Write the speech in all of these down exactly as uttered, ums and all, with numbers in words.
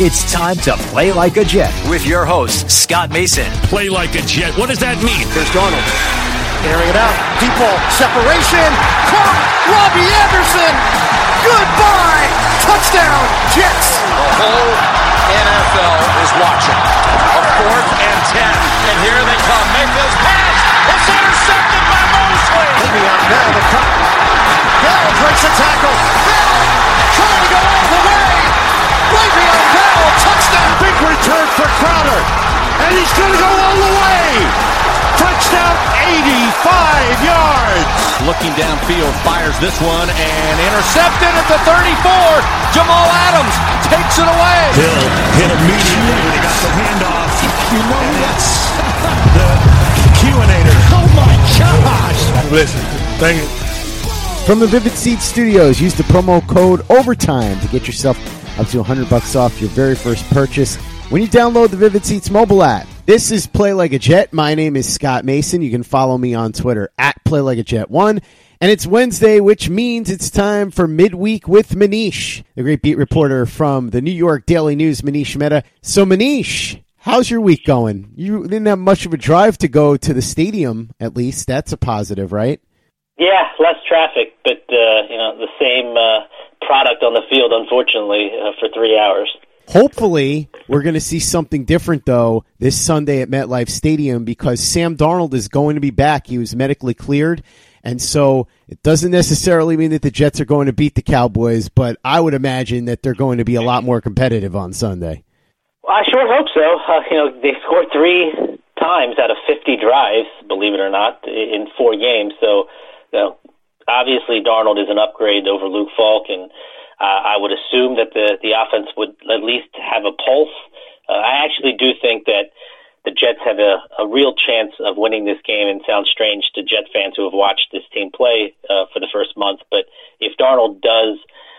It's time to play like a Jet with your host, Scott Mason. Play like a Jet. What does that mean? Here's Darnold. Airing it out. Deep ball. Separation. Caught. Robbie Anderson. Goodbye. Touchdown, Jets. The whole N F L is watching. A fourth and ten. And here they come. Mayfield's pass. It's intercepted by Mosley. Le'Veon Bell, the cut. Bell breaks a tackle. Bell trying to go all the way. Le'Veon Bell, touchdown. Big return for Crowder. And he's going to go all the way. Touchdown, eighty-five yards. Looking downfield, fires this one, and intercepted at the thirty-four. Jamal Adams takes it away. Hill hit immediately when he got the handoff. You know that's the Q-inator. Oh my gosh. Listen, thank you. From the Vivid Seats Studios, use the promo code OVERTIME to get yourself up to one hundred bucks off your very first purchase when you download the Vivid Seats mobile app. This is Play Like a Jet. My name is Scott Mason. You can follow me on Twitter at Play Like a Jet one. And it's Wednesday, which means it's time for Midweek with Manish, the great beat reporter from the New York Daily News, Manish Mehta. So, Manish, how's your week going? You didn't have much of a drive to go to the stadium, at least. That's a positive, right? Yeah, less traffic, but uh, you know the same uh, product on the field, unfortunately, uh, for three hours. Hopefully, we're going to see something different, though, this Sunday at MetLife Stadium because Sam Darnold is going to be back. He was medically cleared, and so it doesn't necessarily mean that the Jets are going to beat the Cowboys, but I would imagine that they're going to be a lot more competitive on Sunday. Well, I sure hope so. Uh, you know, they scored three times out of fifty drives, believe it or not, in four games. So, you know, obviously Darnold is an upgrade over Luke Falk, and Uh, I would assume that the, the offense would at least have a pulse. Uh, I actually do think that the Jets have a, a real chance of winning this game, and sounds strange to Jet fans who have watched this team play uh, for the first month. But if Darnold does,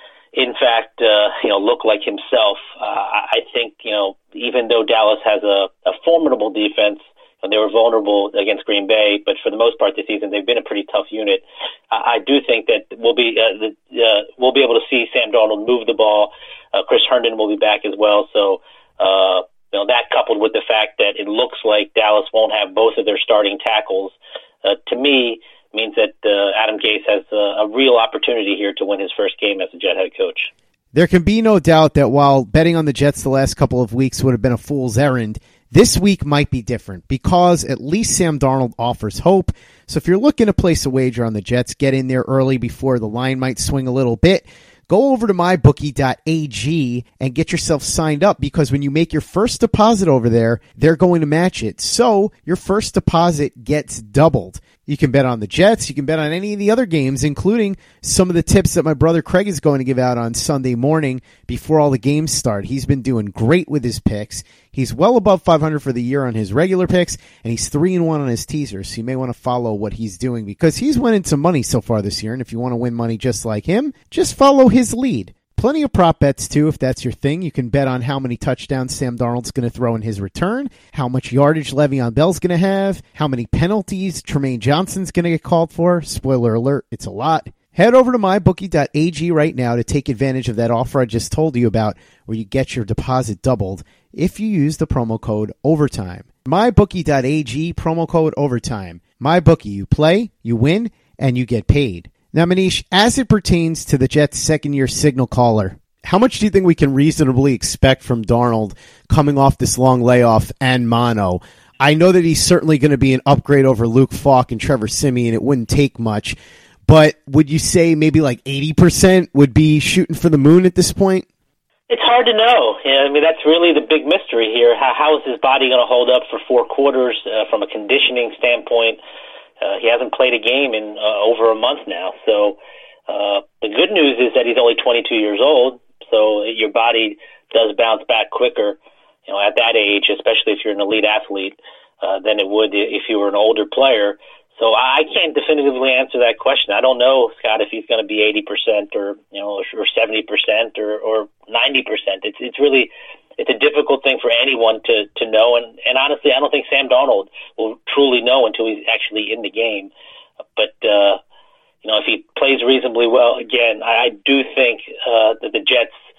in fact, uh, you know, look like himself, uh, I think, you know, even though Dallas has a, a formidable defense, and they were vulnerable against Green Bay, but for the most part this season they've been a pretty tough unit. I, I do think that we'll be uh, the, uh, we'll be able to see Sam Darnold move the ball. Uh, Chris Herndon will be back as well. So uh, you know, that coupled with the fact that it looks like Dallas won't have both of their starting tackles, uh, to me means that uh, Adam Gase has a, a real opportunity here to win his first game as a Jet head coach. There can be no doubt that while betting on the Jets the last couple of weeks would have been a fool's errand, this week might be different because at least Sam Darnold offers hope. So if you're looking to place a wager on the Jets, get in there early before the line might swing a little bit. Go over to my bookie dot a g and get yourself signed up because when you make your first deposit over there, they're going to match it. So your first deposit gets doubled. You can bet on the Jets. You can bet on any of the other games, including some of the tips that my brother Craig is going to give out on Sunday morning before all the games start. He's been doing great with his picks. He's well above five hundred for the year on his regular picks, and he's three and one on his teasers. So you may want to follow what he's doing because he's winning some money so far this year. And if you want to win money just like him, just follow his lead. Plenty of prop bets, too, if that's your thing. You can bet on how many touchdowns Sam Darnold's going to throw in his return, how much yardage Le'Veon Bell's going to have, how many penalties Tremaine Johnson's going to get called for. Spoiler alert, it's a lot. Head over to my bookie dot a g right now to take advantage of that offer I just told you about where you get your deposit doubled if you use the promo code OVERTIME. my bookie dot a g, promo code OVERTIME. MyBookie, you play, you win, and you get paid. Now, Manish, as it pertains to the Jets' second-year signal caller, how much do you think we can reasonably expect from Darnold coming off this long layoff and mono? I know that he's certainly going to be an upgrade over Luke Falk and Trevor Siemian. It wouldn't take much. But would you say maybe like eighty percent would be shooting for the moon at this point? It's hard to know. Yeah, I mean, that's really the big mystery here. How, how is his body going to hold up for four quarters uh, from a conditioning standpoint? Uh, he hasn't played a game in uh, over a month now. So uh, the good news is that he's only twenty-two years old, so your body does bounce back quicker, you know, at that age, especially if you're an elite athlete, uh, than it would if you were an older player. So I can't definitively answer that question. I don't know, Scott, if he's going to be eighty percent or, you know, or seventy percent or, or ninety percent. It's it's really it's a difficult thing for anyone to, to know. And, and honestly, I don't think Sam Darnold will truly know until he's actually in the game. But, uh, you know, if he plays reasonably well, again, I, I do think uh, that the Jets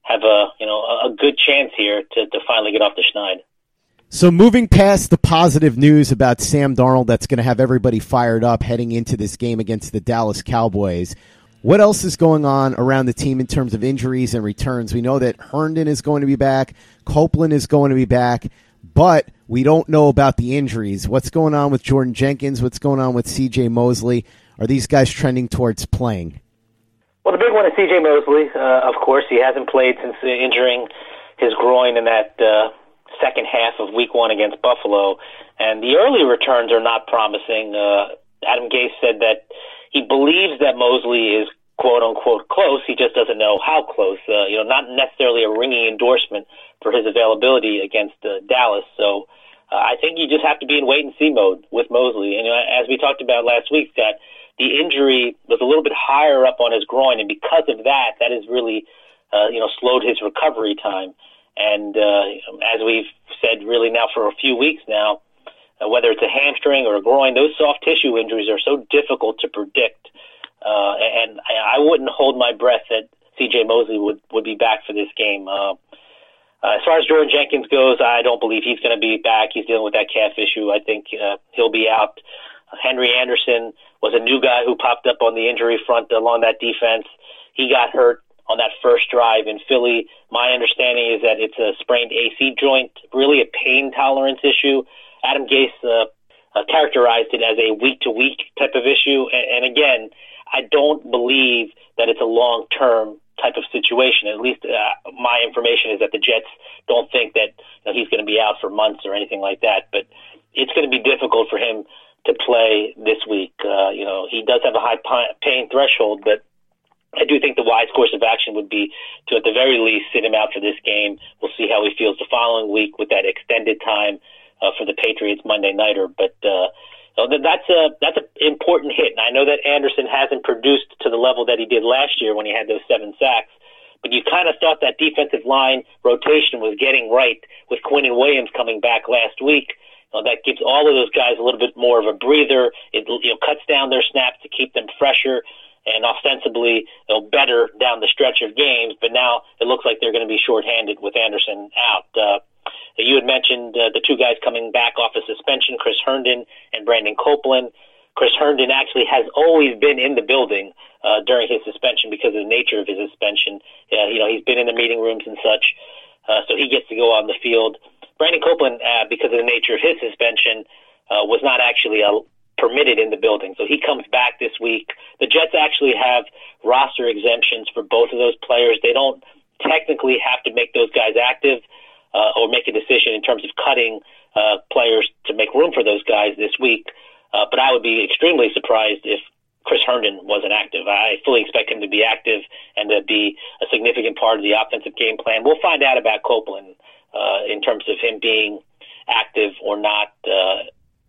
have a you know a good chance here to, to finally get off the schneid. So moving past the positive news about Sam Darnold that's going to have everybody fired up heading into this game against the Dallas Cowboys, what else is going on around the team in terms of injuries and returns? We know that Herndon is going to be back, Copeland is going to be back, but we don't know about the injuries. What's going on with Jordan Jenkins? What's going on with C J Mosley? Are these guys trending towards playing? Well, the big one is C J Mosley. Uh, of course, he hasn't played since uh, injuring his groin in that uh, second half of Week One against Buffalo, and the early returns are not promising. Uh, Adam Gase said that he believes that Mosley is quote unquote close. He just doesn't know how close. Uh, you know, not necessarily a ringing endorsement for his availability against uh, Dallas. So uh, I think you just have to be in wait and see mode with Mosley. And you know, as we talked about last week, Scott, the injury was a little bit higher up on his groin, and because of that, that has really uh, you know slowed his recovery time. And uh, as we've said, really now for a few weeks now, uh, whether it's a hamstring or a groin, those soft tissue injuries are so difficult to predict. Uh, and I, I wouldn't hold my breath that C J Mosley would, would be back for this game. Uh, uh, as far as Jordan Jenkins goes, I don't believe he's going to be back. He's dealing with that calf issue. I think uh, he'll be out. Uh, Henry Anderson was a new guy who popped up on the injury front along that defense. He got hurt on that first drive in Philly. My understanding is that it's a sprained A C joint, really a pain tolerance issue. Adam Gase uh, uh, characterized it as a week-to-week type of issue. And, and again, I don't believe that it's a long-term type of situation. At least uh, my information is that the Jets don't think that you know, he's going to be out for months or anything like that. But it's going to be difficult for him to play this week. Uh, you know, he does have a high pain threshold, but I do think the wise course of action would be to, at the very least, sit him out for this game. We'll see how he feels the following week with that extended time uh, for the Patriots Monday nighter. But uh, that's a that's an important hit. And I know that Anderson hasn't produced to the level that he did last year when he had those seven sacks. But you kind of thought that defensive line rotation was getting right with Quinnen Williams coming back last week. You know, that gives all of those guys a little bit more of a breather. It you know, cuts down their snaps to keep them fresher and ostensibly you know, better down the stretch of games, but now it looks like they're going to be shorthanded with Anderson out. Uh, you had mentioned uh, the two guys coming back off of suspension, Chris Herndon and Brandon Copeland. Chris Herndon actually has always been in the building uh, during his suspension because of the nature of his suspension. Uh, you know, he's been in the meeting rooms and such, uh, so he gets to go on the field. Brandon Copeland, uh, because of the nature of his suspension, uh, was not actually a permitted in the building. So he comes back this week. The Jets actually have roster exemptions for both of those players. They don't technically have to make those guys active uh, or make a decision in terms of cutting uh, players to make room for those guys this week. Uh, but I would be extremely surprised if Chris Herndon wasn't active. I fully expect him to be active and to be a significant part of the offensive game plan. We'll find out about Copeland uh, in terms of him being active or not uh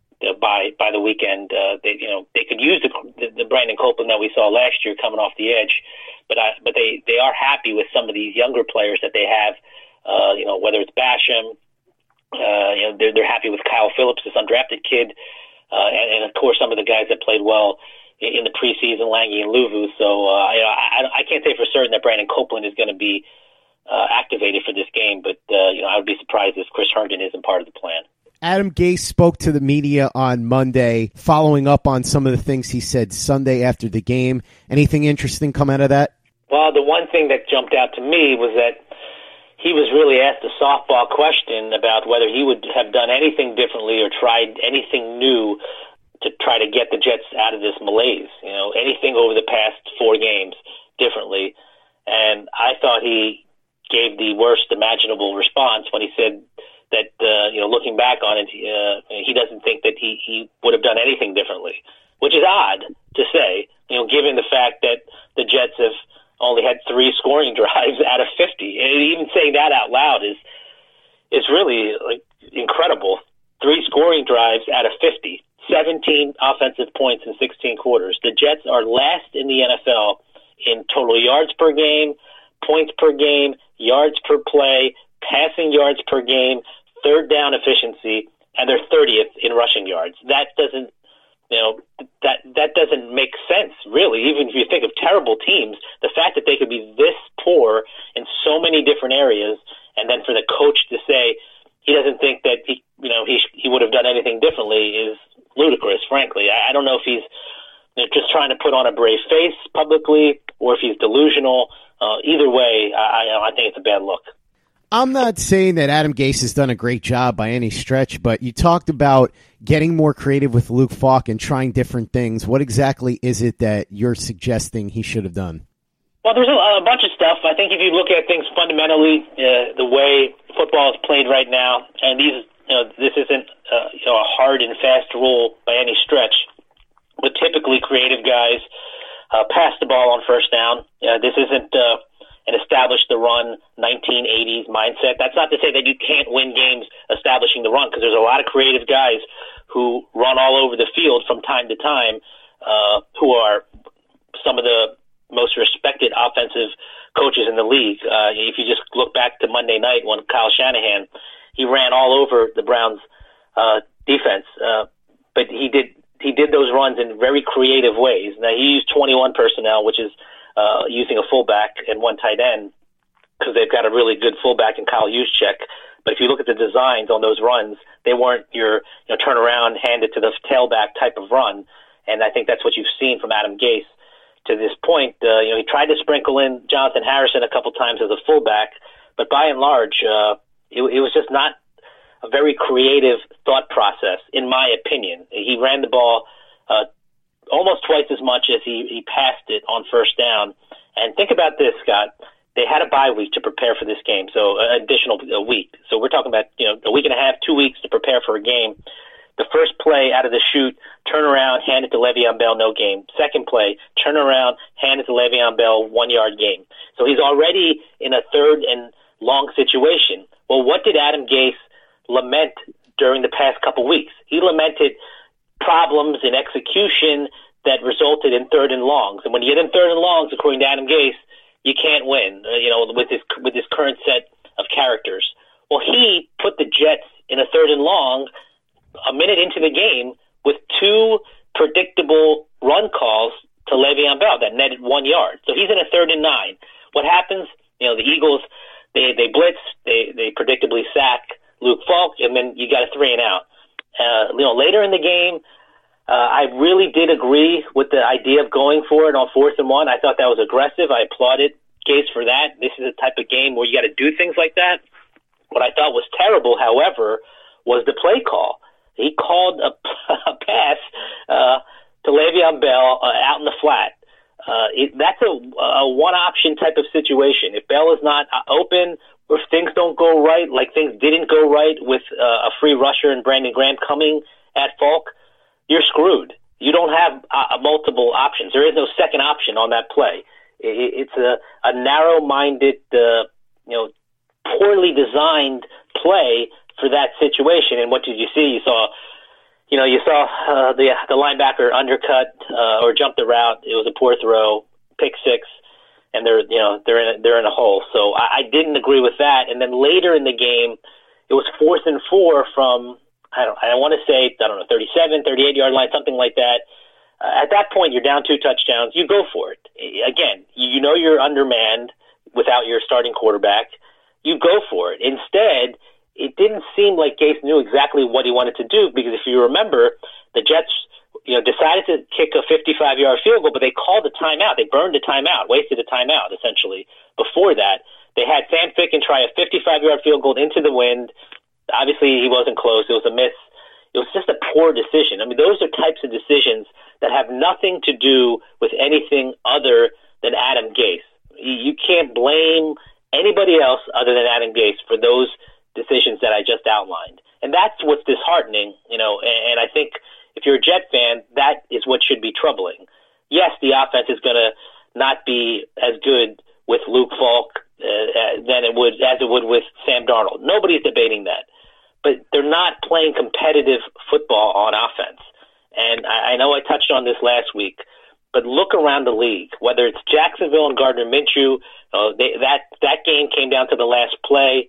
by by the weekend. Uh, they you know they could use the, the the Brandon Copeland that we saw last year coming off the edge, but I, but they they are happy with some of these younger players that they have. Uh, you know whether it's Basham, uh, you know they're they're happy with Kyle Phillips, this undrafted kid, uh, and, and of course some of the guys that played well in, in the preseason, Lange and Luvu. So uh, you know, I I can't say for certain that Brandon Copeland is going to be uh, activated for this game, but uh, you know I would be surprised if Chris Herndon isn't part of the plan. Adam Gase spoke to the media on Monday, following up on some of the things he said Sunday after the game. Anything interesting come out of that? Well, the one thing that jumped out to me was that he was really asked a softball question about whether he would have done anything differently or tried anything new to try to get the Jets out of this malaise, you know, anything over the past four games differently. And I thought he gave the worst imaginable response when he said that, uh, you know, looking back on it, uh, he doesn't think that he, he would have done anything differently, which is odd to say, you know, given the fact that the Jets have only had three scoring drives out of fifty. And even saying that out loud is is really like incredible. Three scoring drives out of fifty, seventeen offensive points in sixteen quarters. The Jets are last in the N F L in total yards per game, points per game, yards per play, passing yards per game, third down efficiency, and they're thirtieth in rushing yards. That doesn't you know, that that doesn't make sense, really. Even if you think of terrible teams, the fact that they could be this poor in so many different areas, and then for the coach to say he doesn't think that he, you know, he he would have done anything differently is ludicrous. Frankly, I, I don't know if he's you know, just trying to put on a brave face publicly, or if he's delusional. Uh, either way, I, I think it's a bad look. I'm not saying that Adam Gase has done a great job by any stretch, but you talked about getting more creative with Luke Falk and trying different things. What exactly is it that you're suggesting he should have done? Well, there's a, a bunch of stuff. I think if you look at things fundamentally, uh, the way football is played right now, and these, you know, this isn't uh, you know, a hard and fast rule by any stretch, but typically creative guys uh, pass the ball on first down. Uh, this isn't uh, an establish the run nineteen eighties mindset. That's not to say that you can't win games establishing the run, because there's a lot of creative guys who run all over the field from time to time, uh, who are some of the most respected offensive coaches in the league. Uh, if you just look back to Monday night when Kyle Shanahan, he ran all over the Browns uh, defense, uh, but he did he did those runs in very creative ways. Now, he used twenty-one personnel, which is uh, using a fullback and one tight end, because they've got a really good fullback in Kyle Juszczyk. But if you look at the designs on those runs, they weren't your you know, turn around, hand it to the tailback type of run. And I think that's what you've seen from Adam Gase to this point. Uh, you know, he tried to sprinkle in Jonathan Harrison a couple times as a fullback, but by and large, uh, it, it was just not a very creative thought process, in my opinion. He ran the ball uh, almost twice as much as he, he passed it on first down. And think about this, Scott. They had a bye week to prepare for this game, so an additional a week. So we're talking about you know a week and a half, two weeks to prepare for a game. The first play out of the chute, turn around, hand it to Le'Veon Bell, no game. Second play, turn around, hand it to Le'Veon Bell, one-yard game. So he's already in a third and long situation. Well, what did Adam Gase lament during the past couple weeks? He lamented problems in execution that resulted in third and longs. And when you get in third and longs, according to Adam Gase, you can't win, uh, you know, with this with this current set of characters. Well, he put the Jets in a third and long a minute into the game with two predictable run calls to Le'Veon Bell that netted one yard. So he's in a third and nine. What happens? You know, the Eagles, they, they blitz, they, they predictably sack Luke Falk, and then you got a three and out. Uh, you know, later in the game, uh, I really did agree with the idea of going for it on fourth and one. I thought that was aggressive. I applauded Gase for that. This is a type of game where you got to do things like that. What I thought was terrible, however, was the play call. He called a, a pass uh, to Le'Veon Bell uh, out in the flat. Uh, it, that's a, a one-option type of situation. If Bell is not open, or if things don't go right, like things didn't go right with uh, a free rusher and Brandon Graham coming at Falk, you're screwed. You don't have uh, multiple options. There is no second option on that play. It, it's a, a narrow-minded, uh, you know, poorly designed play for that situation. And what did you see? You saw, you know, you saw uh, the the linebacker undercut uh, or jump the route. It was a poor throw, pick six, and they're you know they're in a, they're in a hole. So I, I didn't agree with that. And then later in the game, it was fourth and four from I don't I want to say I don't know thirty-seven, thirty-eight yard line, something like that. Uh, at that point, you're down two touchdowns. You go for it. Again, you know you're undermanned without your starting quarterback. You go for it. Instead, it didn't seem like Gase knew exactly what he wanted to do, because if you remember, the Jets, you know, decided to kick a fifty-five yard field goal, but they called a timeout. They burned a timeout, wasted a timeout, essentially. Before that, they had Sam Ficken try a fifty-five yard field goal into the wind. Obviously, he wasn't close. It was a miss. It was just a poor decision. I mean, those are types of decisions that have nothing to do with anything other than Adam Gase. You can't blame anybody else other than Adam Gase for those decisions that I just outlined. And that's what's disheartening, you know, and, and I think if you're a Jet fan, that is what should be troubling. Yes, the offense is going to not be as good with Luke Falk uh, than it would as it would with Sam Darnold. Nobody's debating that. But they're not playing competitive football on offense. And I, I know I touched on this last week, but look around the league, whether it's Jacksonville and Gardner Minshew, uh, they, that that game came down to the last play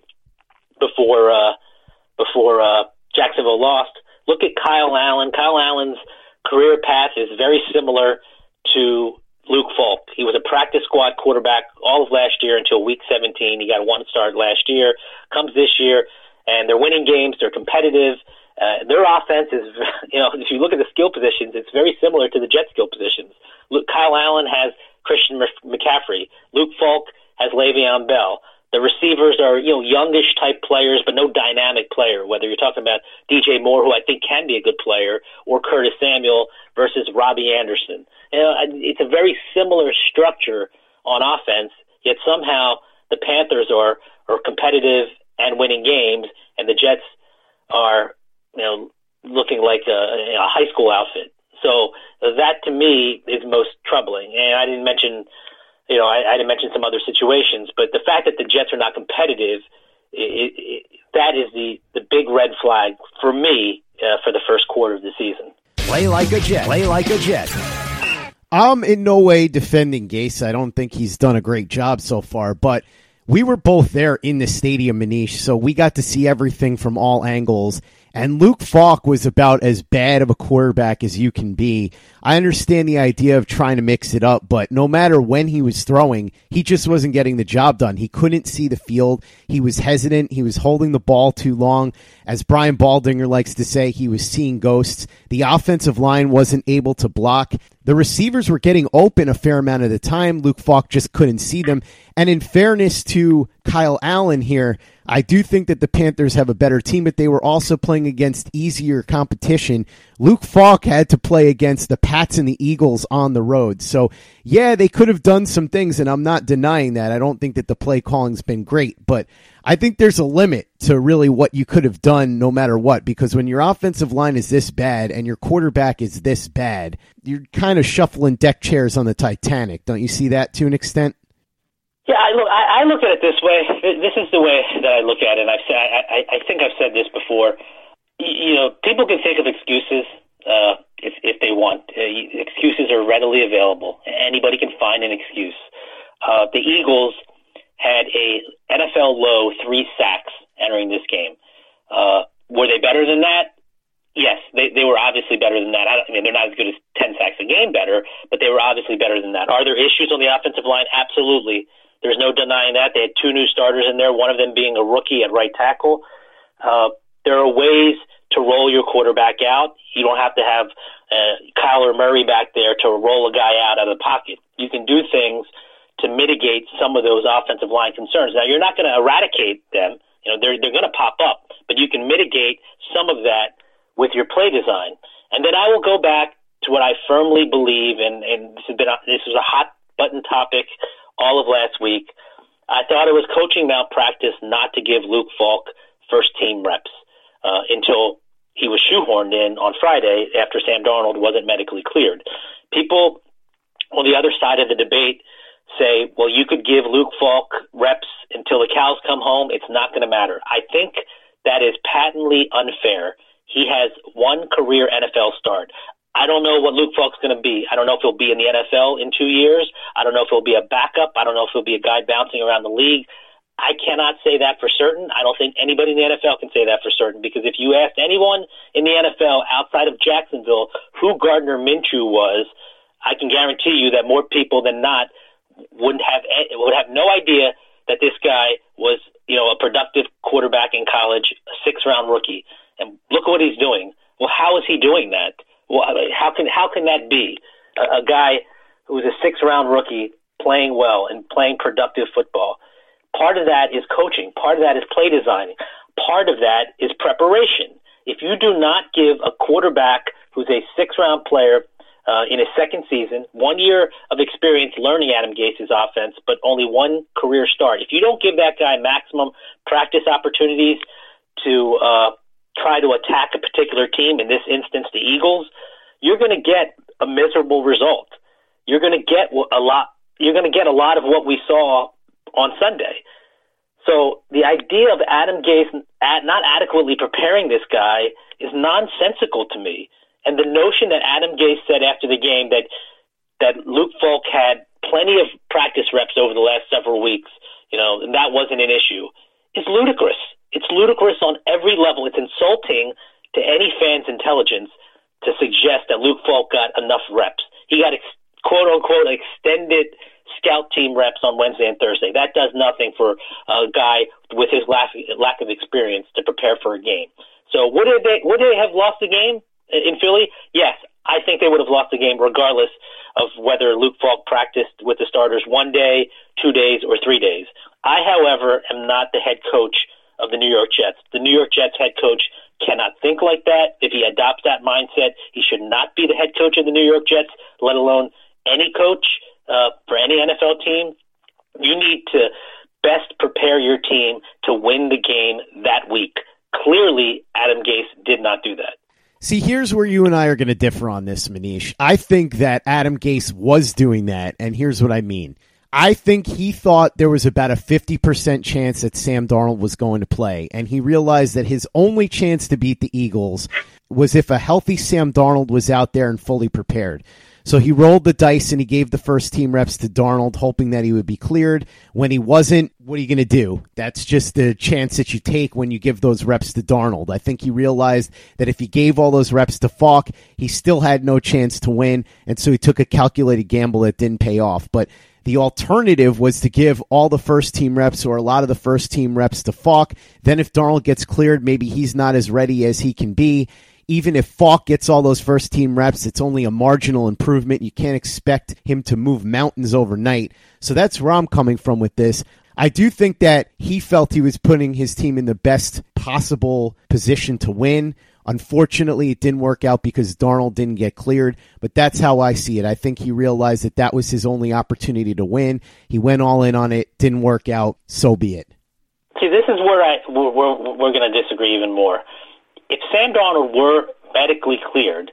before uh, before uh, Jacksonville lost. Look at Kyle Allen. Kyle Allen's career path is very similar to Luke Falk. He was a practice squad quarterback all of last year until week seventeen. He got one start last year, comes this year, and they're winning games. They're competitive. Uh, their offense is, you know, if you look at the skill positions, it's very similar to the Jet skill positions. Luke, Kyle Allen has Christian McCaffrey. Luke Falk has Le'Veon Bell. The receivers are, you know, youngish type players, but no dynamic player, whether you're talking about D J Moore, who I think can be a good player, or Curtis Samuel versus Robbie Anderson. You know, it's a very similar structure on offense, yet somehow the Panthers are, are competitive and winning games, and the Jets are, you know, looking like a, a high school outfit. So that, to me, is most troubling. And I didn't mention, you know, I, I didn't mention some other situations, but the fact that the Jets are not competitive, it, it, that is the, the big red flag for me uh, for the first quarter of the season. Play like a Jet. Play like a Jet. I'm in no way defending Gase. I don't think he's done a great job so far, but we were both there in the stadium, Manish, so we got to see everything from all angles. And Luke Falk was about as bad of a quarterback as you can be. I understand the idea of trying to mix it up, but no matter when he was throwing, he just wasn't getting the job done. He couldn't see the field. He was hesitant. He was holding the ball too long. As Brian Baldinger likes to say, he was seeing ghosts. The offensive line wasn't able to block. The receivers were getting open a fair amount of the time. Luke Falk just couldn't see them. And in fairness to Kyle Allen here, I do think that the Panthers have a better team, but they were also playing against easier competition. Luke Falk had to play against the Pats and the Eagles on the road. So, yeah, they could have done some things, and I'm not denying that. I don't think that the play calling's been great, but I think there's a limit to really what you could have done no matter what, because when your offensive line is this bad and your quarterback is this bad, you're kind of shuffling deck chairs on the Titanic. Don't you see that to an extent? Yeah, I look. I, I look at it this way. This is the way that I look at it. And I've said. I, I think I've said this before. You, you know, people can think of excuses uh, if if they want. Uh, excuses are readily available. Anybody can find an excuse. Uh, the Eagles had a N F L low three sacks entering this game. Uh, were they better than that? Yes, they they were obviously better than that. I, I mean, they're not as good as ten sacks a game better, but they were obviously better than that. Are there issues on the offensive line? Absolutely. There's no denying that. They had two new starters in there, one of them being a rookie at right tackle. Uh, there are ways to roll your quarterback out. You don't have to have uh, Kyler Murray back there to roll a guy out of the pocket. You can do things to mitigate some of those offensive line concerns. Now, you're not going to eradicate them. You know, they're they're going to pop up, but you can mitigate some of that with your play design. And then I will go back to what I firmly believe, and, and this has been a, this was a hot button topic all of last week. I thought it was coaching malpractice not to give Luke Falk first team reps uh, until he was shoehorned in on Friday after Sam Darnold wasn't medically cleared. People on the other side of the debate say, well, you could give Luke Falk reps until the cows come home. It's not going to matter. I think that is patently unfair. He has one career N F L start. I don't know what Luke Falk's going to be. I don't know if he'll be in the N F L in two years. I don't know if he'll be a backup. I don't know if he'll be a guy bouncing around the league. I cannot say that for certain. I don't think anybody in the N F L can say that for certain, because if you asked anyone in the N F L outside of Jacksonville who Gardner Minshew was, I can guarantee you that more people than not wouldn't have would have no idea that this guy was, you know, a productive quarterback in college, a six-round rookie. And look what he's doing. Well, how is he doing that? Well, how can how can that be? A, a guy who was a six-round rookie playing well and playing productive football. Part of that is coaching. Part of that is play designing. Part of that is preparation. If you do not give a quarterback who's a six-round player uh, in his second season, one year of experience learning Adam Gase's offense, but only one career start, if you don't give that guy maximum practice opportunities to uh, try to attack a particular team, in this instance the Eagles, you're going to get a miserable result. You're going to get a lot. You're going to get a lot of what we saw on Sunday. So the idea of Adam Gase not adequately preparing this guy is nonsensical to me. And the notion that Adam Gase said after the game that that Luke Falk had plenty of practice reps over the last several weeks, you know, and that wasn't an issue, is ludicrous. It's ludicrous on every level. It's insulting to any fan's intelligence to suggest that Luke Falk got enough reps. He got ex- quote-unquote extended scout team reps on Wednesday and Thursday. That does nothing for a guy with his lack, lack of experience to prepare for a game. So would they, would they have lost the game in Philly? Yes, I think they would have lost the game regardless of whether Luke Falk practiced with the starters one day, two days, or three days. I, however, am not the head coach of the New York Jets. The New York Jets head coach cannot think like that. If he adopts that mindset, he should not be the head coach of the New York Jets, let alone any coach uh, for any N F L team. You need to best prepare your team to win the game that week. Clearly, Adam Gase did not do that. See, here's where you and I are going to differ on this, Manish. I think that Adam Gase was doing that, and here's what I mean. I think he thought there was about a fifty percent chance that Sam Darnold was going to play, and he realized that his only chance to beat the Eagles was if a healthy Sam Darnold was out there and fully prepared. So he rolled the dice and he gave the first team reps to Darnold, hoping that he would be cleared. When he wasn't, what are you going to do? That's just the chance that you take when you give those reps to Darnold. I think he realized that if he gave all those reps to Falk, he still had no chance to win, and so he took a calculated gamble that didn't pay off. But the alternative was to give all the first team reps or a lot of the first team reps to Falk. Then if Darnold gets cleared, maybe he's not as ready as he can be. Even if Falk gets all those first team reps, it's only a marginal improvement. You can't expect him to move mountains overnight. So that's where I'm coming from with this. I do think that he felt he was putting his team in the best possible position to win. Unfortunately, it didn't work out because Darnold didn't get cleared, but that's how I see it. I think he realized that that was his only opportunity to win. He went all in on it, didn't work out, so be it. See, this is where I we're, we're, we're going to disagree even more. If Sam Darnold were medically cleared,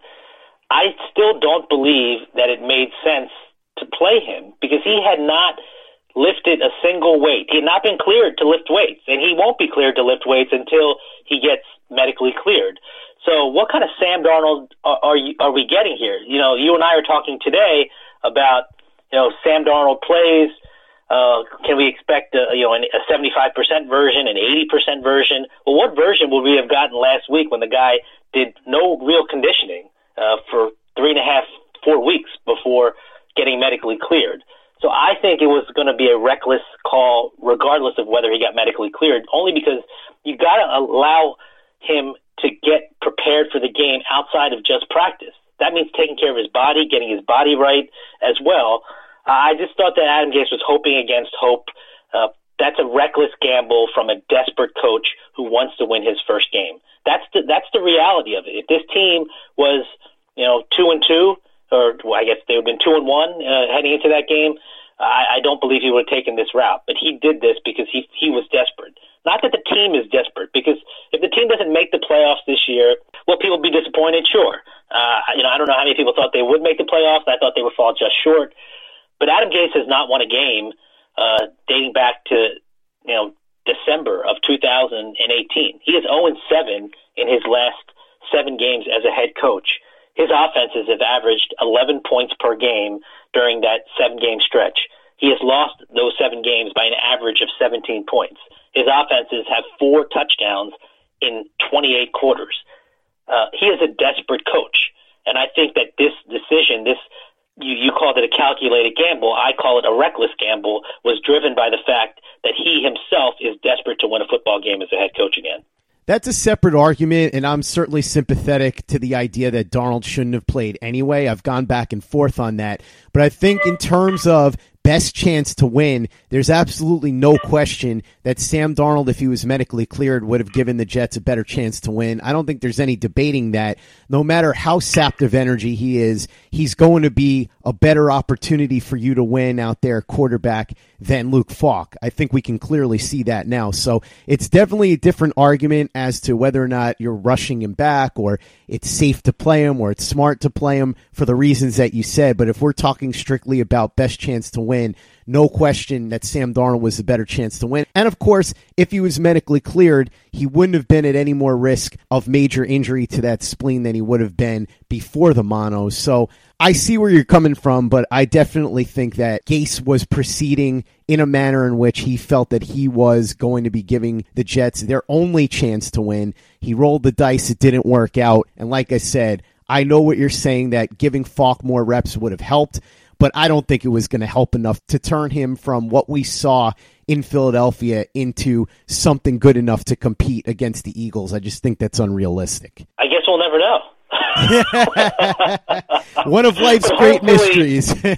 I still don't believe that it made sense to play him because he had not lifted a single weight. He had not been cleared to lift weights, and he won't be cleared to lift weights until he gets medically cleared. So what kind of Sam Darnold are, are, you, are we getting here? You know, you and I are talking today about, you know, Sam Darnold plays. Uh, can we expect a, you know, a seventy-five percent version, an eighty percent version? Well, what version would we have gotten last week when the guy did no real conditioning uh, for three and a half, four weeks before getting medically cleared? So I think it was going to be a reckless call regardless of whether he got medically cleared, only because you got to allow him to get prepared for the game outside of just practice. That means taking care of his body, getting his body right as well. Uh, I just thought that Adam Gase was hoping against hope. Uh, that's a reckless gamble from a desperate coach who wants to win his first game. That's the that's the reality of it. If this team was, you know, two and two, or well, I guess they would have been two and one uh, heading into that game, I, I don't believe he would have taken this route. But he did this because he he was desperate. Not that the team is desperate, because if the team doesn't make the playoffs this year, will people be disappointed? Sure. Uh, you know, I don't know how many people thought they would make the playoffs. I thought they would fall just short. But Adam Gase has not won a game uh, dating back to, you know, December of two thousand eighteen. He is oh and seven in his last seven games as a head coach. His offenses have averaged eleven points per game during that seven-game stretch. He has lost those seven games by an average of seventeen points. His offenses have four touchdowns in twenty-eight quarters. Uh, he is a desperate coach. And I think that this decision, this You, you called it a calculated gamble. I call it a reckless gamble, was driven by the fact that he himself is desperate to win a football game as a head coach again. That's a separate argument, and I'm certainly sympathetic to the idea that Darnold shouldn't have played anyway. I've gone back and forth on that. But I think in terms of best chance to win, there's absolutely no question that Sam Darnold, if he was medically cleared, would have given the Jets a better chance to win. I don't think there's any debating that. No matter how sapped of energy he is, he's going to be a better opportunity for you to win out there quarterback than Luke Falk. I think we can clearly see that now. So it's definitely a different argument as to whether or not you're rushing him back, or it's safe to play him, or it's smart to play him for the reasons that you said. But if we're talking strictly about best chance to win, no question that Sam Darnold was the better chance to win. And of course, if he was medically cleared, he wouldn't have been at any more risk of major injury to that spleen than he would have been before the mono. So I see where you're coming from, but I definitely think that Gase was proceeding in a manner in which he felt that he was going to be giving the Jets their only chance to win. He rolled the dice. It didn't work out. And like I said, I know what you're saying, that giving Falk more reps would have helped, but I don't think it was going to help enough to turn him from what we saw in Philadelphia into something good enough to compete against the Eagles. I just think that's unrealistic. I guess we'll never know. One of life's great mysteries. oh,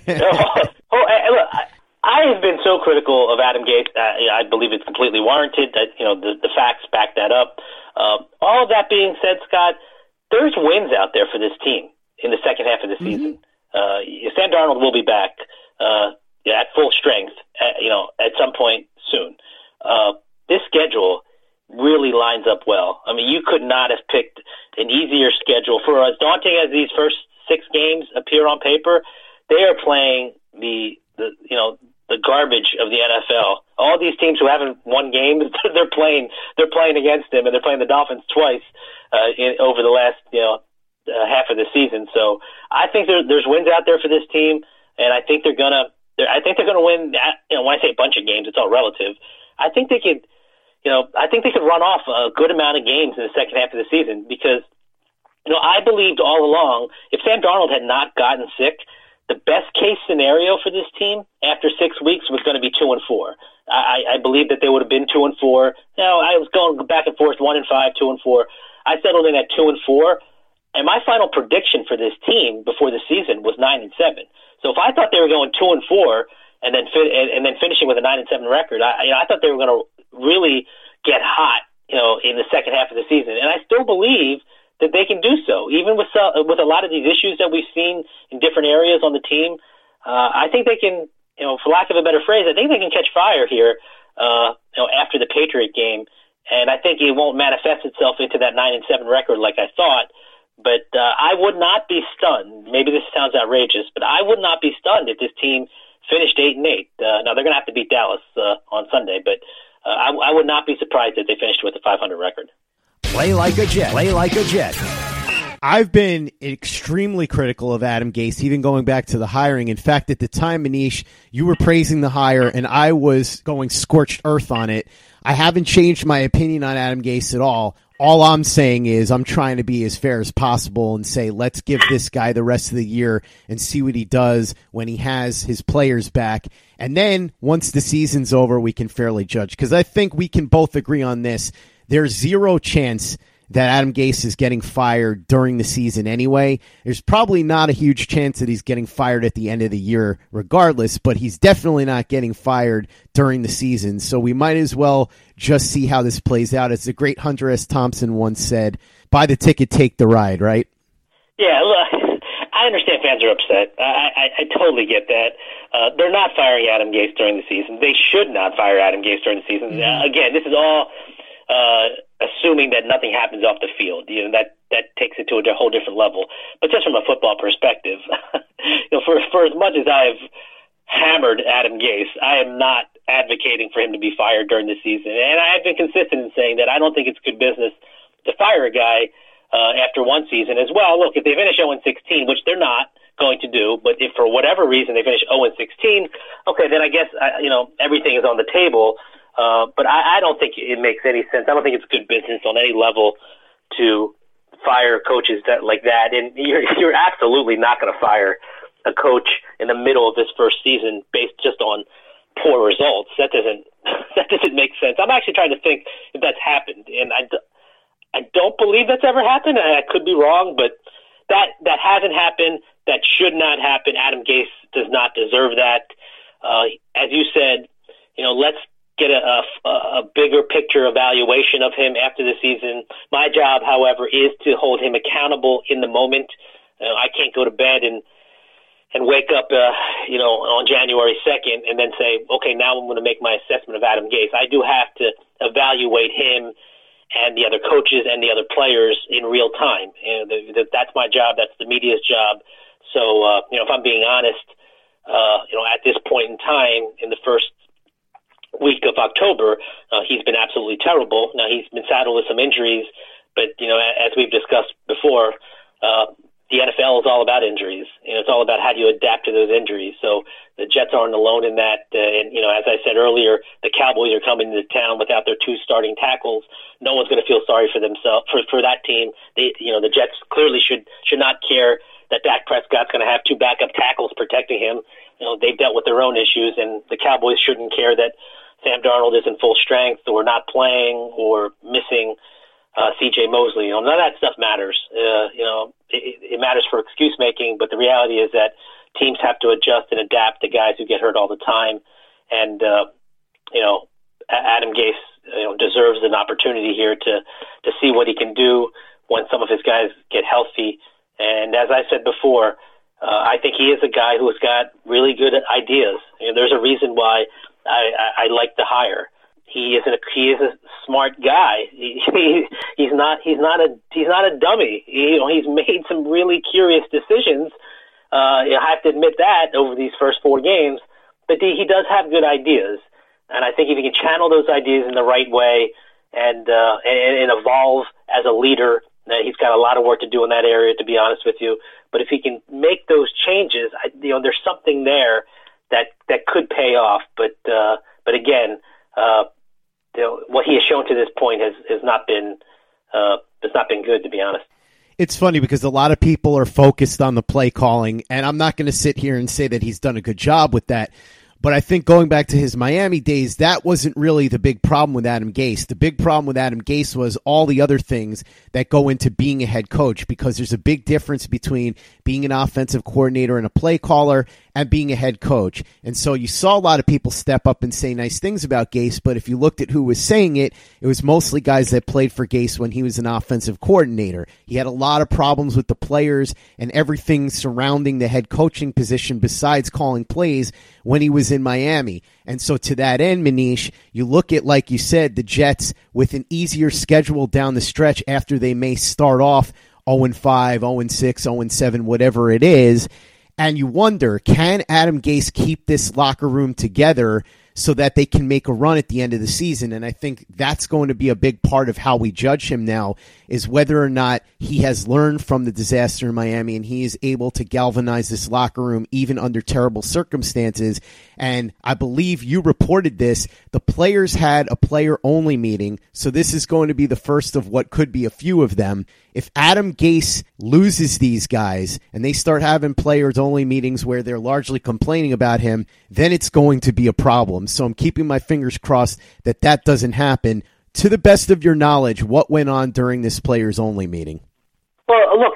look, I, I have been so critical of Adam Gase. Uh, I believe it's completely warranted. That you know the, the facts back that up. Um, all of that being said, Scott, there's wins out there for this team in the second half of the season. Mm-hmm. Uh, Sam Darnold will be back uh, at full strength, at, you know, at some point soon. Uh, this schedule really lines up well. I mean, you could not have picked an easier schedule. For as daunting as these first six games appear on paper, they are playing the, the you know, the garbage of the N F L. All these teams who haven't won games, they're playing they're playing against them, and they're playing the Dolphins twice uh, in, over the last you know uh, half of the season. So I think there, there's wins out there for this team, and I think they're gonna they're, I think they're gonna win. You know, when I say a bunch of games, it's all relative. I think they could. You know, I think they could run off a good amount of games in the second half of the season because, you know, I believed all along if Sam Darnold had not gotten sick, the best case scenario for this team after six weeks was going to be two and four. I, I believe that they would have been two and four. You know, I was going back and forth, one and five, two and four. I settled in at two and four, and my final prediction for this team before the season was nine and seven. So if I thought they were going two and four and then fi- and, and then finishing with a nine and seven record, I, you know, I thought they were going to really get hot, you know, in the second half of the season. And I still believe that they can do so, even with uh, with a lot of these issues that we've seen in different areas on the team. Uh, I think they can, you know, for lack of a better phrase, I think they can catch fire here, uh, you know, after the Patriot game. And I think it won't manifest itself into that nine and seven record like I thought. But uh, I would not be stunned. Maybe this sounds outrageous, but I would not be stunned if this team finished eight and eight. Uh, now they're going to have to beat Dallas uh, on Sunday, but uh, I, I would not be surprised if they finished with a five hundred record. Play like a Jet. Play like a Jet. I've been extremely critical of Adam Gase, even going back to the hiring. In fact, at the time, Manish, you were praising the hire, and I was going scorched earth on it. I haven't changed my opinion on Adam Gase at all. All I'm saying is I'm trying to be as fair as possible and say, let's give this guy the rest of the year and see what he does when he has his players back. And then once the season's over, we can fairly judge. Because I think we can both agree on this. There's zero chance that Adam Gase is getting fired during the season anyway. There's probably not a huge chance that he's getting fired at the end of the year regardless, but he's definitely not getting fired during the season. So we might as well just see how this plays out. As the great Hunter S. Thompson once said, buy the ticket, take the ride, right? Yeah, look, I understand fans are upset. I, I, I totally get that. Uh, they're not firing Adam Gase during the season. They should not fire Adam Gase during the season. Mm-hmm. Uh, again, this is all uh, assuming that nothing happens off the field. You know, that, that takes it to a whole different level. But just from a football perspective, you know, for for as much as I've hammered Adam Gase, I am not advocating for him to be fired during the season. And I have been consistent in saying that I don't think it's good business to fire a guy uh, after one season as well. Look, if they finish oh and sixteen, which they're not going to do, but if for whatever reason they finish oh and sixteen, okay, then I guess uh, you know everything is on the table. Uh, but I, I don't think it makes any sense. I don't think it's good business on any level to fire coaches that, like that. And you're, you're absolutely not going to fire a coach in the middle of this first season based just on poor results. That doesn't that doesn't make sense. I'm actually trying to think if that's happened, and I, I don't believe that's ever happened. I could be wrong, but that that hasn't happened. That should not happen. Adam Gase does not deserve that. Uh, as you said, you know, let's get a, a, a bigger picture evaluation of him after the season. My job, however, is to hold him accountable in the moment. Uh, I can't go to bed and and wake up, uh, you know, on January second and then say, okay, now I'm going to make my assessment of Adam Gase. I do have to evaluate him and the other coaches and the other players in real time. And the, the, that's my job. That's the media's job. So, uh, you know, if I'm being honest, uh, you know, at this point in time, in the first week of October, uh, he's been absolutely terrible. Now, he's been saddled with some injuries, but, you know, as we've discussed before, uh, the N F L is all about injuries. You know, it's all about how do you adapt to those injuries. So the Jets aren't alone in that. Uh, and, you know, as I said earlier, the Cowboys are coming to town without their two starting tackles. No one's going to feel sorry for themselves, for, for that team. They, you know, the Jets clearly should, should not care that Dak Prescott's going to have two backup tackles protecting him. You know, they've dealt with their own issues, and the Cowboys shouldn't care that Sam Darnold isn't full strength or not playing or missing uh, C J Mosley. You know, none of that stuff matters. Uh, you know, it, it matters for excuse making, but the reality is that teams have to adjust and adapt to guys who get hurt all the time. And, uh, you know, Adam Gase, you know, deserves an opportunity here to, to see what he can do when some of his guys get healthy. And as I said before, uh, I think he is a guy who has got really good ideas. You know, there's a reason why I, I, I like the hire. He is a he is a smart guy. He, he he's not he's not a he's not a dummy. He, you know, he's made some really curious decisions. Uh, I have to admit that over these first four games, but he, he does have good ideas, and I think if he can channel those ideas in the right way and uh, and, and evolve as a leader, uh, he's got a lot of work to do in that area, to be honest with you. But if he can make those changes, I, you know, there's something there that that could pay off. But uh, but again, uh, you know, what he has shown to this point has has not been uh, has not been good, to be honest. It's funny because a lot of people are focused on the play calling, and I'm not going to sit here and say that he's done a good job with that. But I think going back to his Miami days, that wasn't really the big problem with Adam Gase. The big problem with Adam Gase was all the other things that go into being a head coach, because there's a big difference between being an offensive coordinator and a play caller and being a head coach. And so you saw a lot of people step up and say nice things about Gase, but if you looked at who was saying it, it was mostly guys that played for Gase when he was an offensive coordinator. He had a lot of problems with the players and everything surrounding the head coaching position besides calling plays when he was in Miami. And so to that end, Manish, you look at, like you said, the Jets with an easier schedule down the stretch after they may start off oh and five, oh and six, oh and seven, whatever it is. And you wonder, can Adam Gase keep this locker room together so that they can make a run at the end of the season? And I think that's going to be a big part of how we judge him now, is whether or not he has learned from the disaster in Miami and he is able to galvanize this locker room even under terrible circumstances. And I believe you reported this. The players had a player-only meeting, so this is going to be the first of what could be a few of them. If Adam Gase loses these guys and they start having players-only meetings where they're largely complaining about him, then it's going to be a problem. So I'm keeping my fingers crossed that that doesn't happen. To the best of your knowledge, what went on during this players-only meeting? Well, look,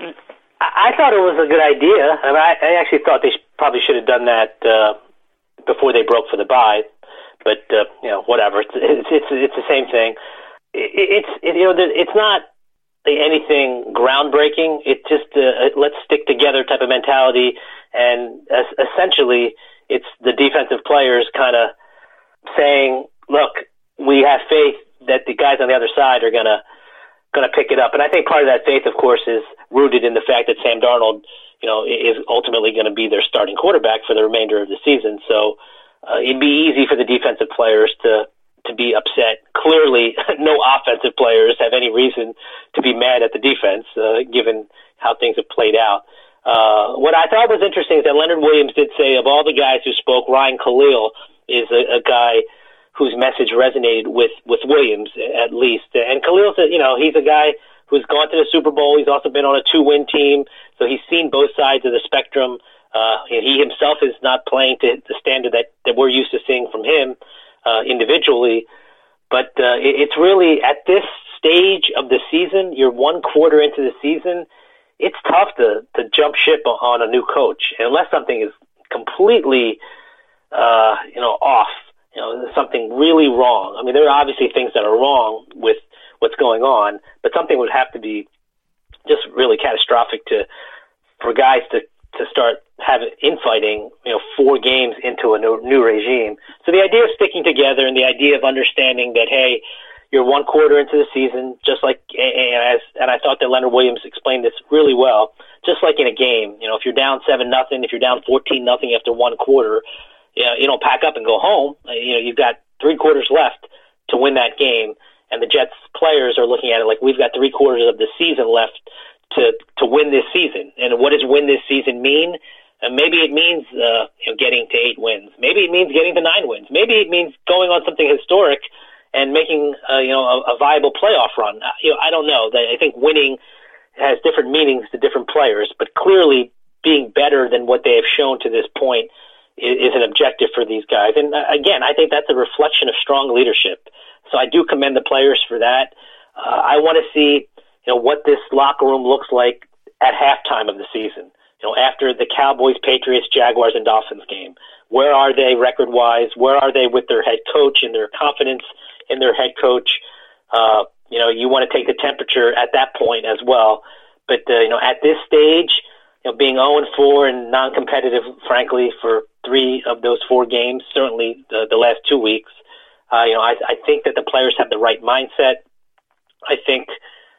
I thought it was a good idea. I, mean, I actually thought they probably should have done that uh, before they broke for the bye. But uh, you know, whatever. It's it's it's, it's the same thing. It, it's it, you know, it's not anything groundbreaking. It's just a, a let's stick together type of mentality, and uh, essentially, it's the defensive players kind of saying, "Look, we have faith that the guys on the other side are gonna gonna pick it up." And I think part of that faith, of course, is rooted in the fact that Sam Darnold, you know, is ultimately going to be their starting quarterback for the remainder of the season. So uh, it'd be easy for the defensive players to. to be upset. Clearly, no offensive players have any reason to be mad at the defense, uh, given how things have played out. Uh, what I thought was interesting is that Leonard Williams did say of all the guys who spoke, Ryan Khalil is a, a guy whose message resonated with, with Williams, at least. And Khalil said, you know, he's a guy who's gone to the Super Bowl. He's also been on a two-win team, so he's seen both sides of the spectrum. Uh, he himself is not playing to the standard that, that we're used to seeing from him. Uh, individually, but uh, it, it's really at this stage of the season, you're one quarter into the season, it's tough to, to jump ship on a new coach unless something is completely, uh, you know, off, you know, something really wrong. I mean, there are obviously things that are wrong with what's going on, but something would have to be just really catastrophic to for guys to to start having infighting, you know, four games into a new, new regime. So the idea of sticking together and the idea of understanding that, hey, you're one quarter into the season, just like, and, as, and I thought that Leonard Williams explained this really well, just like in a game. You know, if you're down seven nothing, if you're down fourteen nothing after one quarter, you know, you don't pack up and go home. You know, you've got three quarters left to win that game, and the Jets players are looking at it like we've got three quarters of the season left to, to win this season. And what does win this season mean? Uh, maybe it means uh, you know, getting to eight wins. Maybe it means getting to nine wins. Maybe it means going on something historic and making uh, you know a, a viable playoff run. Uh, you know, I don't know. I think winning has different meanings to different players, but clearly being better than what they have shown to this point is, is an objective for these guys. And uh, again, I think that's a reflection of strong leadership. So I do commend the players for that. Uh, I want to see you know what this locker room looks like at halftime of the season. You know, after the Cowboys, Patriots, Jaguars, and Dolphins game, where are they record-wise? Where are they with their head coach and their confidence in their head coach? Uh, you know, you want to take the temperature at that point as well. But uh, you know, at this stage, you know, being oh and four and non-competitive, frankly, for three of those four games, certainly the, the last two weeks, uh, you know, I, I think that the players have the right mindset. I think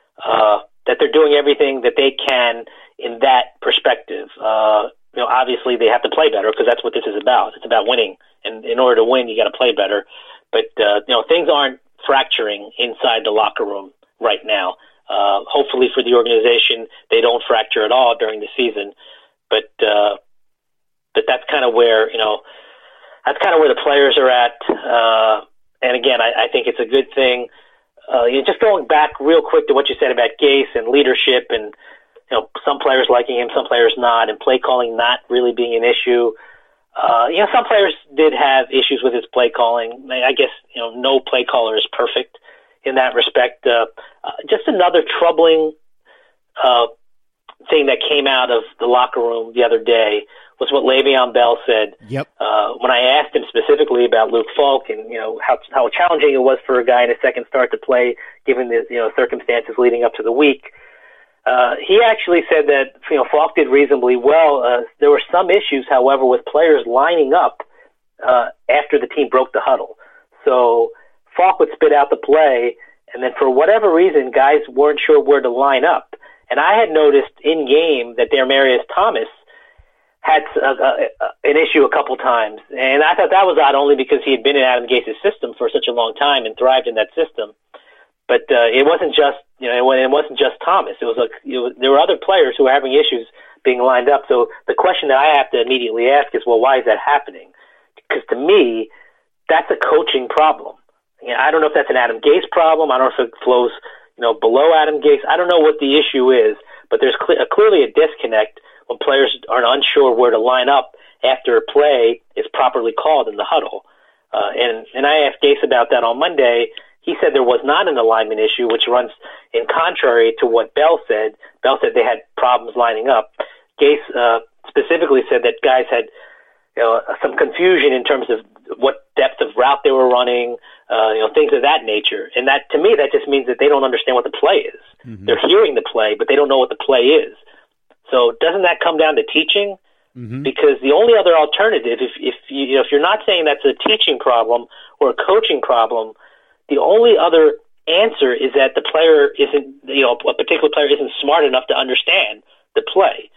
uh, that they're doing everything that they can in that perspective. Uh, you know, obviously they have to play better because that's what this is about. It's about winning. And in order to win, you got to play better. But, uh, you know, things aren't fracturing inside the locker room right now. Uh, hopefully for the organization, they don't fracture at all during the season. But, uh, but that's kind of where, you know, that's kind of where the players are at. Uh, and again, I, I think it's a good thing. Uh, you know, just going back real quick to what you said about Gase and leadership and, you know, some players liking him, some players not, and play calling not really being an issue. Uh, you know, some players did have issues with his play calling. I guess, you know, no play caller is perfect in that respect. Uh, uh, just another troubling uh, thing that came out of the locker room the other day was what Le'Veon Bell said. Yep. Uh, when I asked him specifically about Luke Falk and, you know, how how challenging it was for a guy in his second start to play, given the, you know, circumstances leading up to the week. Uh, he actually said that, you know, Falk did reasonably well. Uh, there were some issues, however, with players lining up uh, after the team broke the huddle. So Falk would spit out the play, and then for whatever reason, guys weren't sure where to line up. And I had noticed in game that Demaryius Thomas had a, a, a, an issue a couple times, and I thought that was odd only because he had been in Adam Gase's system for such a long time and thrived in that system. But uh, it wasn't just, you know, it wasn't just Thomas. It was like, you know, there were other players who were having issues being lined up. So the question that I have to immediately ask is, well, why is that happening? Because to me, that's a coaching problem. You know, I don't know if that's an Adam Gase problem. I don't know if it flows, you know, below Adam Gase. I don't know what the issue is, but there's cl- clearly a disconnect when players are unsure where to line up after a play is properly called in the huddle. Uh, and, and I asked Gase about that on Monday. He said there was not an alignment issue, which runs in contrary to what Bell said. Bell said they had problems lining up. Gase uh, specifically said that guys had, you know, some confusion in terms of what depth of route they were running, uh, you know, things of that nature. And that, to me, that just means that they don't understand what the play is. Mm-hmm. They're hearing the play, but they don't know what the play is. So doesn't that come down to teaching? Mm-hmm. Because the only other alternative, if if you, you know, if you're not saying that's a teaching problem or a coaching problem, the only other answer is that the player isn't, you know, a particular player isn't smart enough to understand the play.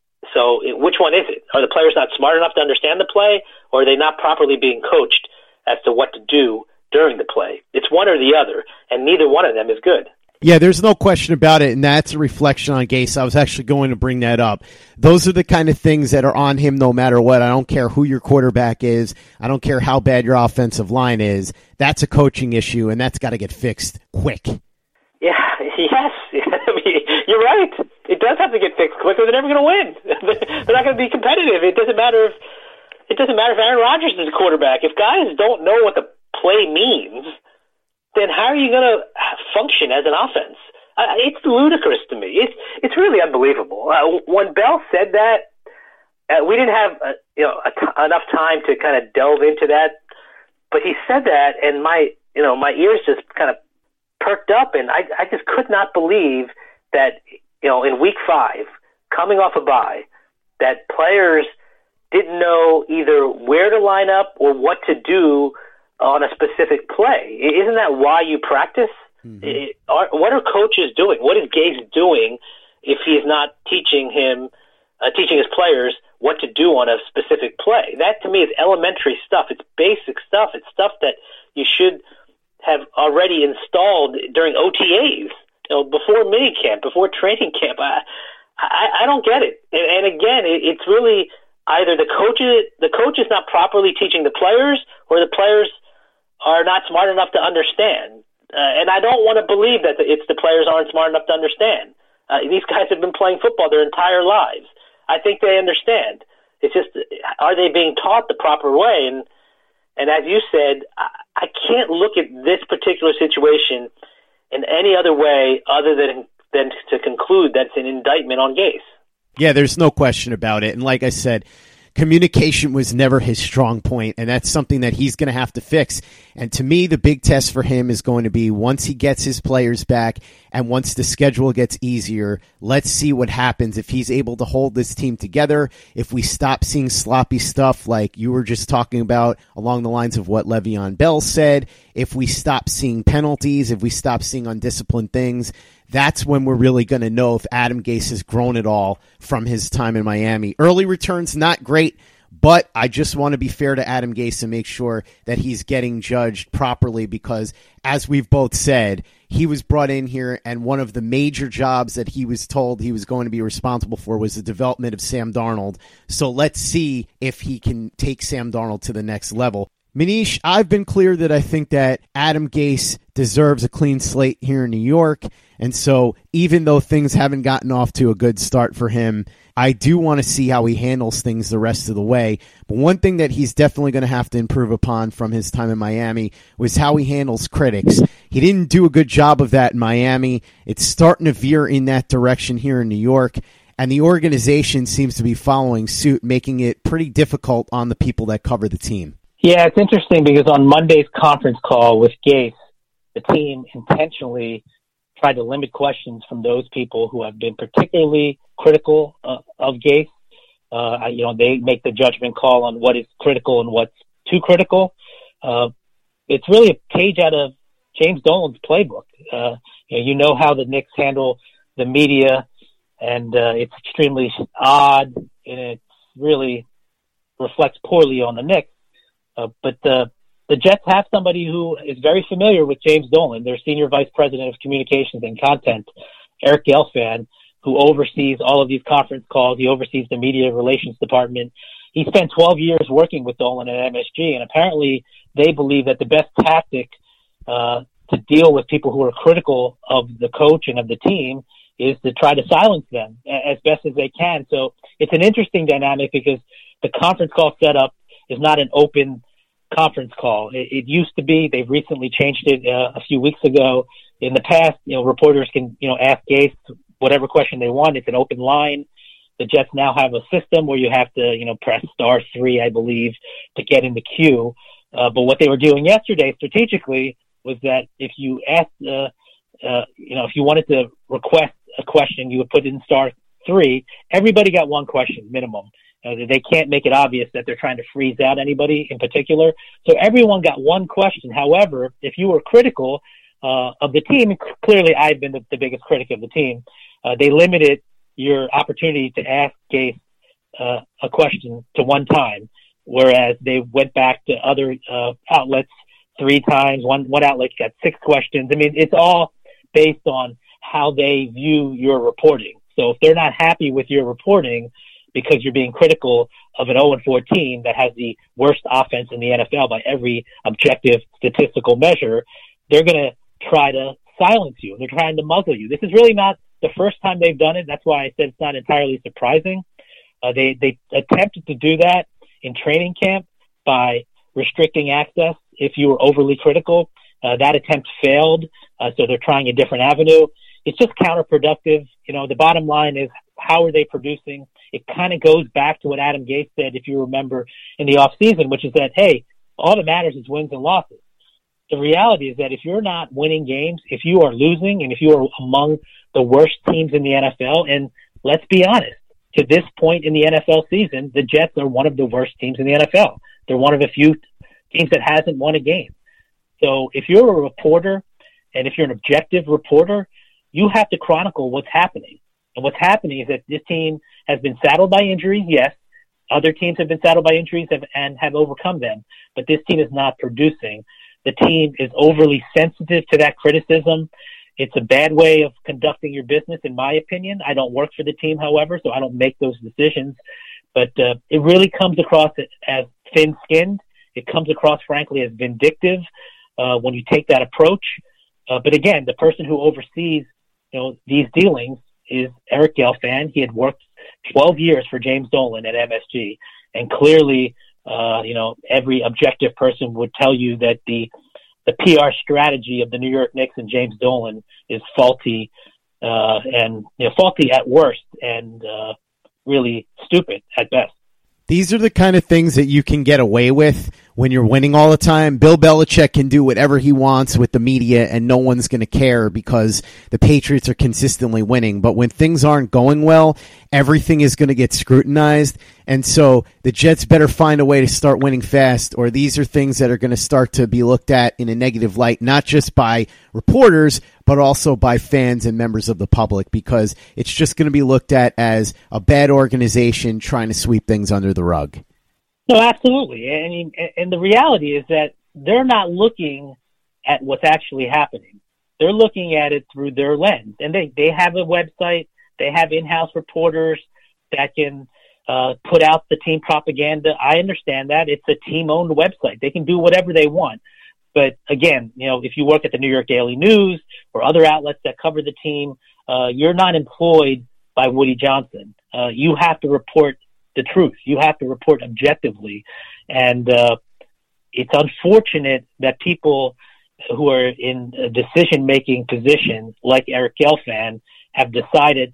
So it, which one is it? Are the players not smart enough to understand the play, or are they not properly being coached as to what to do during the play? It's one or the other, and neither one of them is good. Yeah, there's no question about it, and that's a reflection on Gase. I was actually going to bring that up. Those are the kind of things that are on him no matter what. I don't care who your quarterback is. I don't care how bad your offensive line is. That's a coaching issue, and that's got to get fixed quick. Yeah, yes. I mean, you're right. It does have to get fixed quick, or they're never going to win. They're not going to be competitive. It doesn't matter if it doesn't matter if Aaron Rodgers is a quarterback. If guys don't know what the play means, then how are you going to function as an offense? Uh, it's ludicrous to me. It's it's really unbelievable. Uh, when Bell said that, uh, we didn't have uh, you know a t- enough time to kind of delve into that. But he said that, and my you know my ears just kind of perked up, and I I just could not believe that you know in week five, coming off a bye, that players didn't know either where to line up or what to do on a specific play. Isn't that why you practice? Mm-hmm. It, are, what are coaches doing? What is Gase doing if he is not teaching him, uh, teaching his players what to do on a specific play? That to me is elementary stuff. It's basic stuff. It's stuff that you should have already installed during O T As you know, before mini camp, before training camp. I, I, I don't get it. And, and again, it, it's really either the coaches, the coach is not properly teaching the players, or the players are not smart enough to understand. Uh, and I don't want to believe that it's the players aren't smart enough to understand. Uh, these guys have been playing football their entire lives. I think they understand. It's just, are they being taught the proper way? And and as you said, I, I can't look at this particular situation in any other way other than than to conclude that's an indictment on Gase. Yeah, there's no question about it. And like I said, communication was never his strong point, and that's something that he's going to have to fix. And to me, the big test for him is going to be once he gets his players back and once the schedule gets easier, let's see what happens if he's able to hold this team together, if we stop seeing sloppy stuff like you were just talking about along the lines of what Le'Veon Bell said, if we stop seeing penalties, if we stop seeing undisciplined things. That's when we're really going to know if Adam Gase has grown at all from his time in Miami. Early returns, not great, but I just want to be fair to Adam Gase and make sure that he's getting judged properly because, as we've both said, he was brought in here, and one of the major jobs that he was told he was going to be responsible for was the development of Sam Darnold. So let's see if he can take Sam Darnold to the next level. Manish, I've been clear that I think that Adam Gase deserves a clean slate here in New York. And so even though things haven't gotten off to a good start for him, I do want to see how he handles things the rest of the way. But one thing that he's definitely going to have to improve upon from his time in Miami was how he handles critics. He didn't do a good job of that in Miami. It's starting to veer in that direction here in New York. And the organization seems to be following suit, making it pretty difficult on the people that cover the team. Yeah, it's interesting because on Monday's conference call with Gase, the team intentionally tried to limit questions from those people who have been particularly critical uh, of Gase. Uh, you know, they make the judgment call on what is critical and what's too critical. Uh, it's really a page out of James Dolan's playbook. Uh, you know, you know how the Knicks handle the media, and uh, it's extremely odd, and it really reflects poorly on the Knicks. Uh, but the the Jets have somebody who is very familiar with James Dolan, their senior vice president of communications and content, Eric Gelfand, who oversees all of these conference calls. He oversees the media relations department. He spent twelve years working with Dolan at M S G, and apparently they believe that the best tactic uh, to deal with people who are critical of the coach and of the team is to try to silence them as best as they can. So it's an interesting dynamic because the conference call setup is not an open conference call. It, it used to be. They've recently changed it uh, a few weeks ago. In the past, you know, reporters can, you know, ask Gase whatever question they want. It's an open line. The Jets now have a system where you have to, you know, press star three, I believe, to get in the queue. Uh, but what they were doing yesterday strategically was that if you asked, uh, uh, you know, if you wanted to request a question, you would put in star three. Everybody got one question minimum. Uh, they can't make it obvious that they're trying to freeze out anybody in particular. So everyone got one question. However, if you were critical uh, of the team, clearly I've been the, the biggest critic of the team, uh, they limited your opportunity to ask Gase uh, a question to one time, whereas they went back to other uh, outlets three times. One, one outlet got six questions. I mean, it's all based on how they view your reporting. So if they're not happy with your reporting, because you're being critical of an oh and four team that has the worst offense in the N F L by every objective statistical measure, they're going to try to silence you. They're trying to muzzle you. This is really not the first time they've done it. That's why I said it's not entirely surprising. Uh, they, they attempted to do that in training camp by restricting access if you were overly critical. Uh, that attempt failed, uh, so they're trying a different avenue. It's just counterproductive. You know, the bottom line is, how are they producing? It kind of goes back to what Adam Gase said, if you remember, in the offseason, which is that, hey, all that matters is wins and losses. The reality is that if you're not winning games, if you are losing, and if you are among the worst teams in the N F L, and let's be honest, to this point in the N F L season, the Jets are one of the worst teams in the N F L. They're one of a few teams that hasn't won a game. So if you're a reporter, and if you're an objective reporter, you have to chronicle what's happening. And what's happening is that this team has been saddled by injuries, yes. Other teams have been saddled by injuries have, and have overcome them. But this team is not producing. The team is overly sensitive to that criticism. It's a bad way of conducting your business, in my opinion. I don't work for the team, however, so I don't make those decisions. But uh, it really comes across as thin-skinned. It comes across, frankly, as vindictive uh, when you take that approach. Uh, but again, the person who oversees, you know, these dealings is Eric Gelfand. He had worked twelve years for James Dolan at M S G, and clearly, uh, you know, every objective person would tell you that the the P R strategy of the New York Knicks and James Dolan is faulty, uh, and you know, faulty at worst, and uh, really stupid at best. These are the kind of things that you can get away with when you're winning all the time. Bill Belichick can do whatever he wants with the media and no one's going to care because the Patriots are consistently winning. But when things aren't going well, everything is going to get scrutinized. And so the Jets better find a way to start winning fast, or these are things that are going to start to be looked at in a negative light, not just by reporters, but also by fans and members of the public, because it's just going to be looked at as a bad organization trying to sweep things under the rug. No, absolutely. I mean, and the reality is that they're not looking at what's actually happening. They're looking at it through their lens. And they, they have a website. They have in-house reporters that can uh, put out the team propaganda. I understand that. It's a team-owned website. They can do whatever they want. But again, you know, if you work at the New York Daily News or other outlets that cover the team, uh, you're not employed by Woody Johnson. Uh, you have to report the truth. You have to report objectively. And uh, it's unfortunate that people who are in a decision-making position, like Eric Gelfand, have decided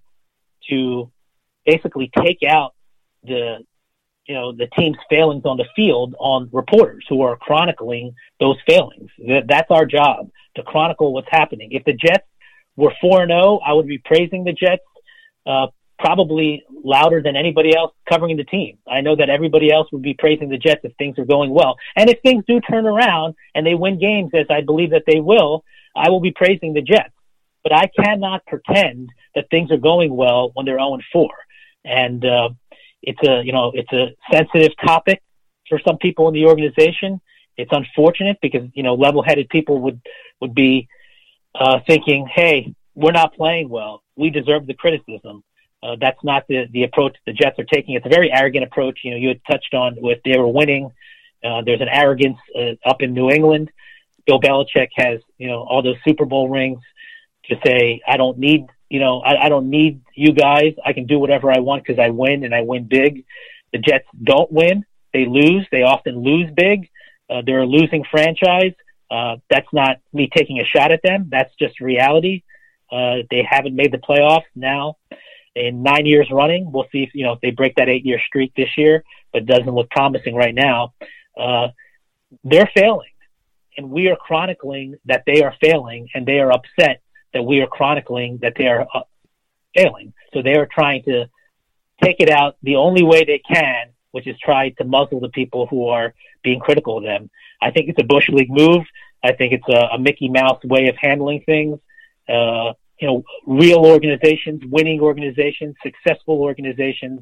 to basically take out the, you know, the team's failings on the field on reporters who are chronicling those failings. That's our job, to chronicle what's happening. If the Jets were four and oh, I would be praising the Jets uh, probably louder than anybody else covering the team. I know that everybody else would be praising the Jets if things are going well. And if things do turn around and they win games, as I believe that they will, I will be praising the Jets. But I cannot pretend that things are going well when they're oh and four. And uh, it's a, you know, it's a sensitive topic for some people in the organization. It's unfortunate because, you know, level-headed people would, would be uh, thinking, hey, we're not playing well. We deserve the criticism. Uh, that's not the, the approach the Jets are taking. It's a very arrogant approach. You know, you had touched on with they were winning. Uh, there's an arrogance uh, up in New England. Bill Belichick has, you know, all those Super Bowl rings to say, I don't need, you know, I, I don't need you guys. I can do whatever I want because I win and I win big. The Jets don't win. They lose. They often lose big. Uh, they're a losing franchise. Uh, that's not me taking a shot at them. That's just reality. Uh, they haven't made the playoffs now in nine years running. We'll see if, you know, if they break that eight-year streak this year, but it doesn't look promising right now. Uh, they're failing, and we are chronicling that they are failing, and they are upset that we are chronicling that they are uh, failing. So they are trying to take it out the only way they can, which is try to muzzle the people who are being critical of them. I think it's a Bush League move. I think it's a, a Mickey Mouse way of handling things. Uh, you know, real organizations, winning organizations, successful organizations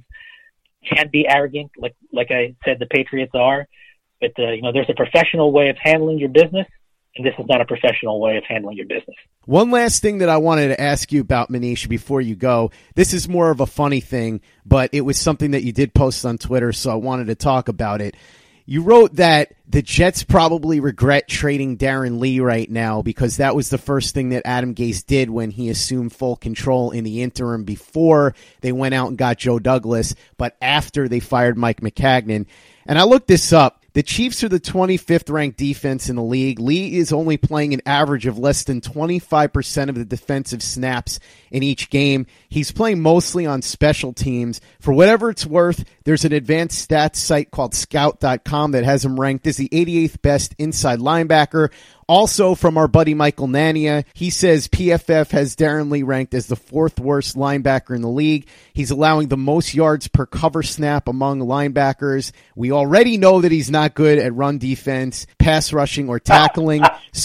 can be arrogant, like like I said, the Patriots are. But, uh, you know, there's a professional way of handling your business, and this is not a professional way of handling your business. One last thing that I wanted to ask you about, Manish, before you go. This is more of a funny thing, but it was something that you did post on Twitter, so I wanted to talk about it. You wrote that the Jets probably regret trading Darren Lee right now because that was the first thing that Adam Gase did when he assumed full control in the interim before they went out and got Joe Douglas, but after they fired Mike Maccagnan. And I looked this up. The Chiefs are the twenty-fifth ranked defense in the league. Lee is only playing an average of less than twenty-five percent of the defensive snaps in each game. He's playing mostly on special teams. For whatever it's worth, there's an advanced stats site called scout dot com that has him ranked as the eighty-eighth best inside linebacker. Also from our buddy Michael Nania, he says P F F has Darren Lee ranked as the fourth worst linebacker in the league. He's allowing the most yards per cover snap among linebackers. We already know that he's not good at run defense, pass rushing, or tackling.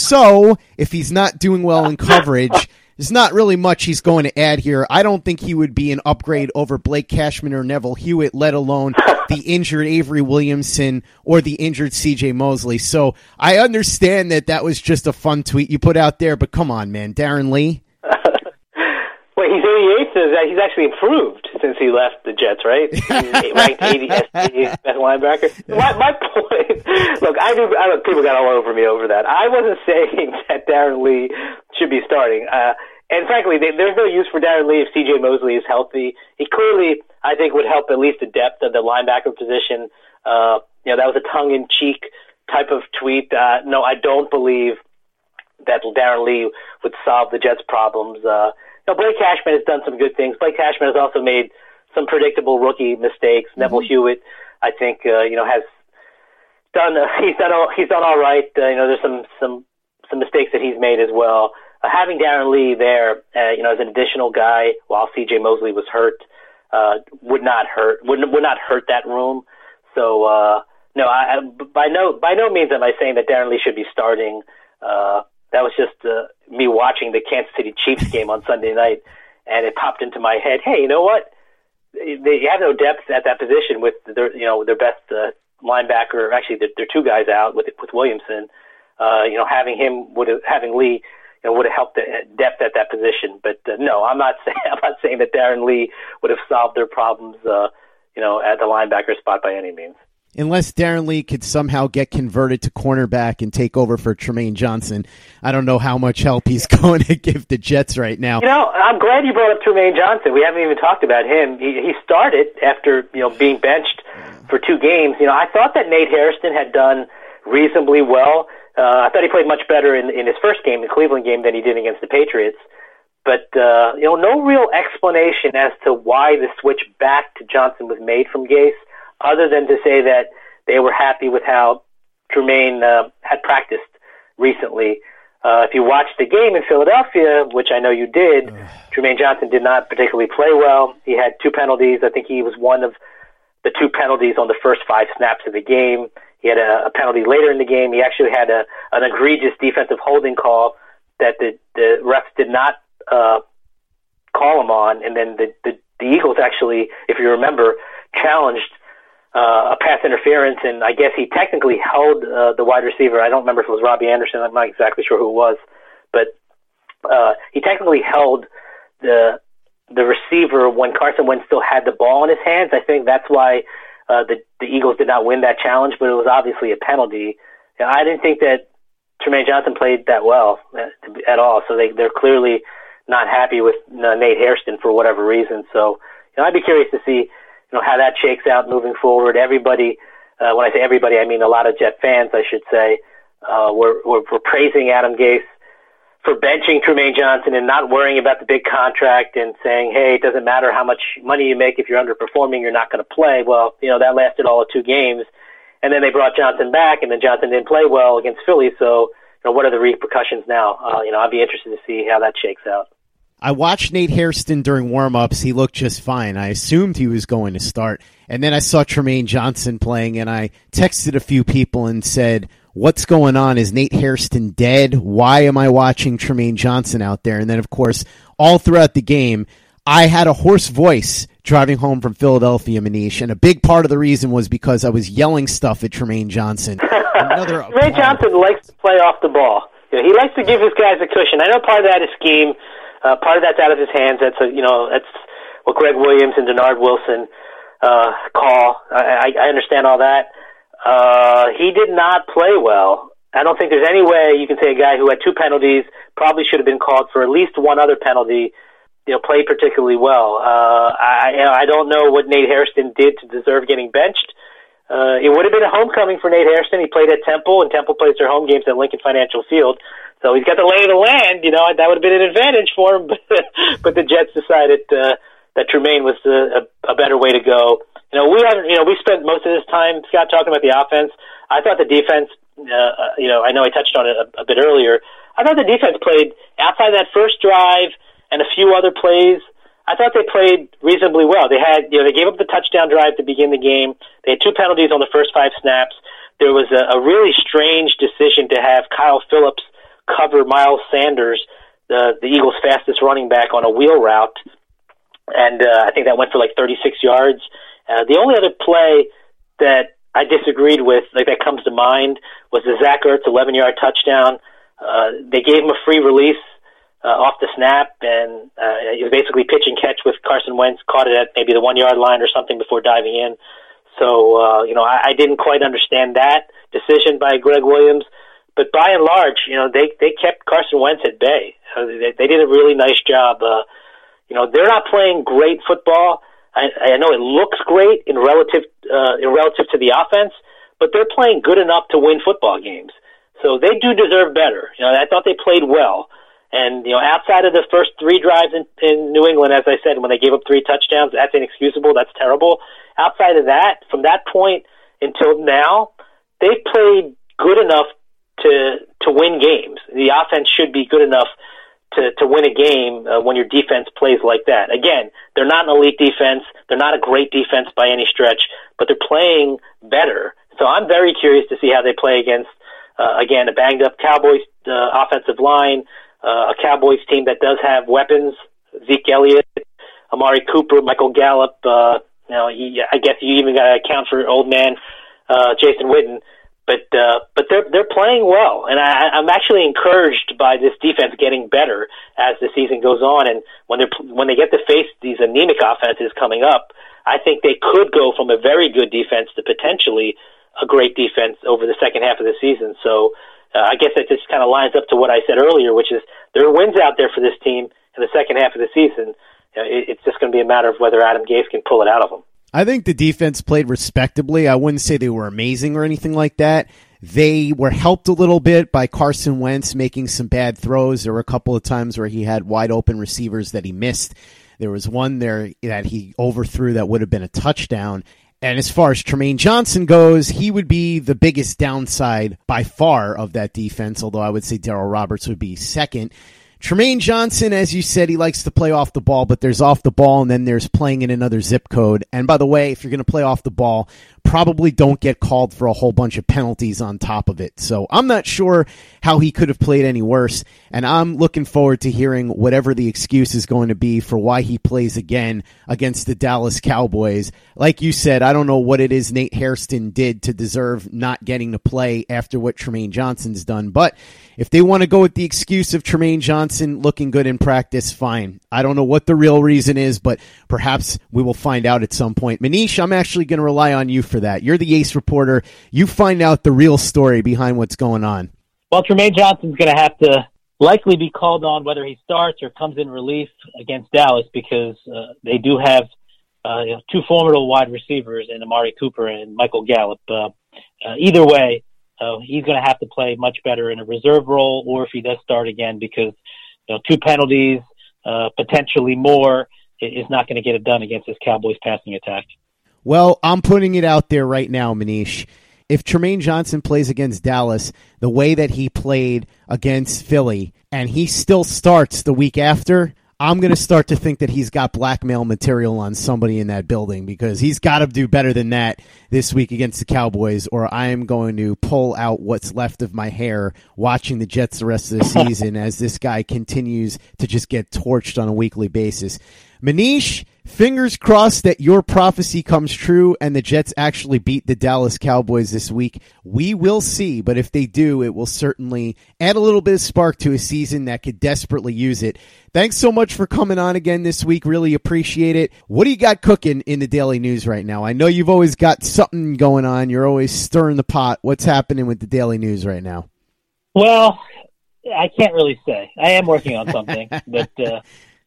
So if he's not doing well in coverage, there's not really much he's going to add here. I don't think he would be an upgrade over Blake Cashman or Neville Hewitt, let alone the injured Avery Williamson or the injured C J Mosley. So I understand that that was just a fun tweet you put out there, but come on, man. Darren Lee? nice is that he's actually improved since he left the Jets, right? He's ranked eightieth best linebacker. My, my point, look, I do. I, people got all over me over that. I wasn't saying that Darren Lee should be starting. Uh, and frankly, they, there's no use for Darren Lee if C J Mosley is healthy. He clearly, I think, would help at least the depth of the linebacker position. Uh, you know, that was a tongue-in-cheek type of tweet. Uh, no, I don't believe that Darren Lee would solve the Jets' problems. Uh, you know, Blake Cashman has done some good things. Blake Cashman has also made some predictable rookie mistakes. Mm-hmm. Neville Hewitt, I think, uh, you know, has done. Uh, he's done. All, he's done all right. Uh, you know, there's some some some mistakes that he's made as well. Uh, having Darren Lee there, uh, you know, as an additional guy while C J Mosley was hurt, uh, would not hurt. Would would not hurt that room. So uh, no, I, I, by no by no means am I saying that Darren Lee should be starting. Uh, that was just uh, me watching the Kansas City Chiefs game on Sunday night, and it popped into my head. Hey, you know what? They have no depth at that position with their you know their best uh, linebacker. Actually, their, their two guys out with with Williamson. Uh, you know, having him would have having Lee. You know, would have helped the depth at that position, but uh, no, I'm not saying I'm not saying that Darren Lee would have solved their problems. Uh, you know, at the linebacker spot by any means. Unless Darren Lee could somehow get converted to cornerback and take over for Trumaine Johnson, I don't know how much help he's going to give the Jets right now. You know, I'm glad you brought up Trumaine Johnson. We haven't even talked about him. He, he started after you know being benched for two games. You know, I thought that Nate Hairston had done reasonably well. Uh, I thought he played much better in, in his first game, the Cleveland game, than he did against the Patriots. But, uh, you know, no real explanation as to why the switch back to Johnson was made from Gase, other than to say that they were happy with how Trumaine uh, had practiced recently. Uh, if you watched the game in Philadelphia, which I know you did, Trumaine Johnson did not particularly play well. He had two penalties. I think he was one of the two penalties on the first five snaps of the game. He had a, a penalty later in the game. He actually had a, an egregious defensive holding call that the, the refs did not uh, call him on. And then the, the, the Eagles actually, if you remember, challenged uh, a pass interference. And I guess he technically held uh, the wide receiver. I don't remember if it was Robbie Anderson. I'm not exactly sure who it was. But uh, he technically held the the receiver when Carson Wentz still had the ball in his hands. I think that's why Uh, the, the Eagles did not win that challenge, but it was obviously a penalty. You know, I didn't think that Trumaine Johnson played that well at, at all, so they, they're clearly not happy with uh, Nate Hairston for whatever reason. So you know, I'd be curious to see you know, how that shakes out moving forward. Everybody, uh, when I say everybody, I mean a lot of Jet fans, I should say, uh, were, were, were praising Adam Gase for benching Trumaine Johnson and not worrying about the big contract and saying, hey, it doesn't matter how much money you make. If you're underperforming, you're not going to play. Well, you know, that lasted all of two games. And then they brought Johnson back, and then Johnson didn't play well against Philly. So, you know, what are the repercussions now? Uh, you know, I'd be interested to see how that shakes out. I watched Nate Hairston during warm-ups. He looked just fine. I assumed he was going to start. And then I saw Trumaine Johnson playing, and I texted a few people and said, what's going on? Is Nate Hairston dead? Why am I watching Trumaine Johnson out there? And then, of course, all throughout the game, I had a hoarse voice driving home from Philadelphia, Manish, and a big part of the reason was because I was yelling stuff at Trumaine Johnson. Another Trumaine Johnson likes to play off the ball. You know, he likes to give his guys a cushion. I know part of that is scheme. Uh, part of that's out of his hands. That's a, you know, that's what Greg Williams and Denard Wilson uh, call. I, I understand all that. Uh, he did not play well. I don't think there's any way you can say a guy who had two penalties, probably should have been called for at least one other penalty, you know, played particularly well. Uh, I, you know, I don't know what Nate Hairston did to deserve getting benched. Uh, it would have been a homecoming for Nate Hairston. He played at Temple, and Temple plays their home games at Lincoln Financial Field. So he's got the lay of the land, you know, that would have been an advantage for him. But, but the Jets decided uh, that Trumaine was a, a, a better way to go. You know, we haven't, you know, we spent most of this time, Scott, talking about the offense. I thought the defense, uh, you know, I know I touched on it a, a bit earlier. I thought the defense played outside that first drive and a few other plays. I thought they played reasonably well. They had, you know, they gave up the touchdown drive to begin the game. They had two penalties on the first five snaps. There was a, a really strange decision to have Kyle Phillips cover Miles Sanders, the, the Eagles' fastest running back, on a wheel route. And uh, I think that went for like thirty-six yards. Uh, the only other play that I disagreed with, like that comes to mind, was the Zach Ertz eleven-yard touchdown. Uh, they gave him a free release uh, off the snap, and uh, he was basically pitch and catch with Carson Wentz, caught it at maybe the one-yard line or something before diving in. So, uh, you know, I, I didn't quite understand that decision by Greg Williams. But by and large, you know, they, they kept Carson Wentz at bay. Uh, they, they did a really nice job. Uh, you know, they're not playing great football. I, I know it looks great in relative uh, in relative to the offense, but they're playing good enough to win football games. So they do deserve better. You know, I thought they played well. And, you know, outside of the first three drives in, in New England, as I said, when they gave up three touchdowns, that's inexcusable. That's terrible. Outside of that, from that point until now, they've played good enough to to win games. The offense should be good enough to, to win a game uh, when your defense plays like that. Again, they're not an elite defense. They're not a great defense by any stretch, but they're playing better. So I'm very curious to see how they play against, uh, again, a banged-up Cowboys uh, offensive line, uh, a Cowboys team that does have weapons, Zeke Elliott, Amari Cooper, Michael Gallup. Uh, you know, he, I guess you even got to account for old man uh, Jason Witten. But uh, but they're they're playing well, and I, I'm actually encouraged by this defense getting better as the season goes on. And when they when they get to face these anemic offenses coming up, I think they could go from a very good defense to potentially a great defense over the second half of the season. So uh, I guess that just kind of lines up to what I said earlier, which is there are wins out there for this team in the second half of the season. You know, it, it's just going to be a matter of whether Adam Gase can pull it out of them. I think the defense played respectably. I wouldn't say they were amazing or anything like that. They were helped a little bit by Carson Wentz making some bad throws. There were a couple of times where he had wide open receivers that he missed. There was one there that he overthrew that would have been a touchdown. And as far as Tremaine Johnson goes, he would be the biggest downside by far of that defense, although I would say Darryl Roberts would be second. Tremaine Johnson, as you said, he likes to play off the ball, but there's off the ball and then there's playing in another zip code. And by the way, if you're going to play off the ball, probably don't get called for a whole bunch of penalties on top of it. So I'm not sure how he could have played any worse, and I'm looking forward to hearing whatever the excuse is going to be for why he plays again against the Dallas Cowboys. Like you said, I don't know what it is Nate Hairston did to deserve not getting to play after what Tremaine Johnson's done, but if they want to go with the excuse of Tremaine Johnson looking good in practice, fine. I don't know what the real reason is, but perhaps we will find out at some point. Manish, I'm actually going to rely on you for that. You're the Ace reporter. You find out the real story behind what's going on. Well, Tremaine Johnson's going to have to likely be called on whether he starts or comes in relief against Dallas because uh, they do have uh, you know, two formidable wide receivers in Amari Cooper and Michael Gallup. Uh, uh, either way, uh, he's going to have to play much better in a reserve role or if he does start again because you know, two penalties, uh, potentially more, is not going to get it done against this Cowboys passing attack. Well, I'm putting it out there right now, Manish. If Tremaine Johnson plays against Dallas the way that he played against Philly, and he still starts the week after, I'm going to start to think that he's got blackmail material on somebody in that building because he's got to do better than that this week against the Cowboys, or I am going to pull out what's left of my hair watching the Jets the rest of the season as this guy continues to just get torched on a weekly basis. Manish, fingers crossed that your prophecy comes true and the Jets actually beat the Dallas Cowboys this week. We will see, but if they do, it will certainly add a little bit of spark to a season that could desperately use it. Thanks so much for coming on again this week. Really appreciate it. What do you got cooking in the Daily News right now? I know you've always got something going on. You're always stirring the pot. What's happening with the Daily News right now? Well, I can't really say. I am working on something, but uh,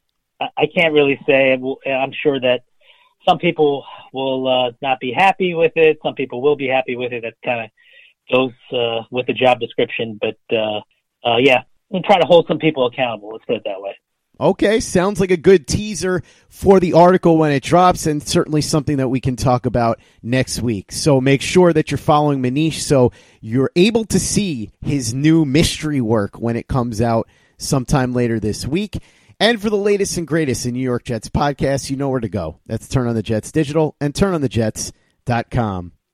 I can't really say. I'm sure that some people will uh, not be happy with it. Some people will be happy with it. That kind of goes uh, with the job description. But, uh, uh, yeah, I'm trying to hold some people accountable. Let's put it that way. Okay, sounds like a good teaser for the article when it drops, and certainly something that we can talk about next week. So make sure that you're following Manish so you're able to see his new mystery work when it comes out sometime later this week. And for the latest and greatest in New York Jets podcasts, you know where to go. That's Turn on the Jets Digital and turn on the jets dot com.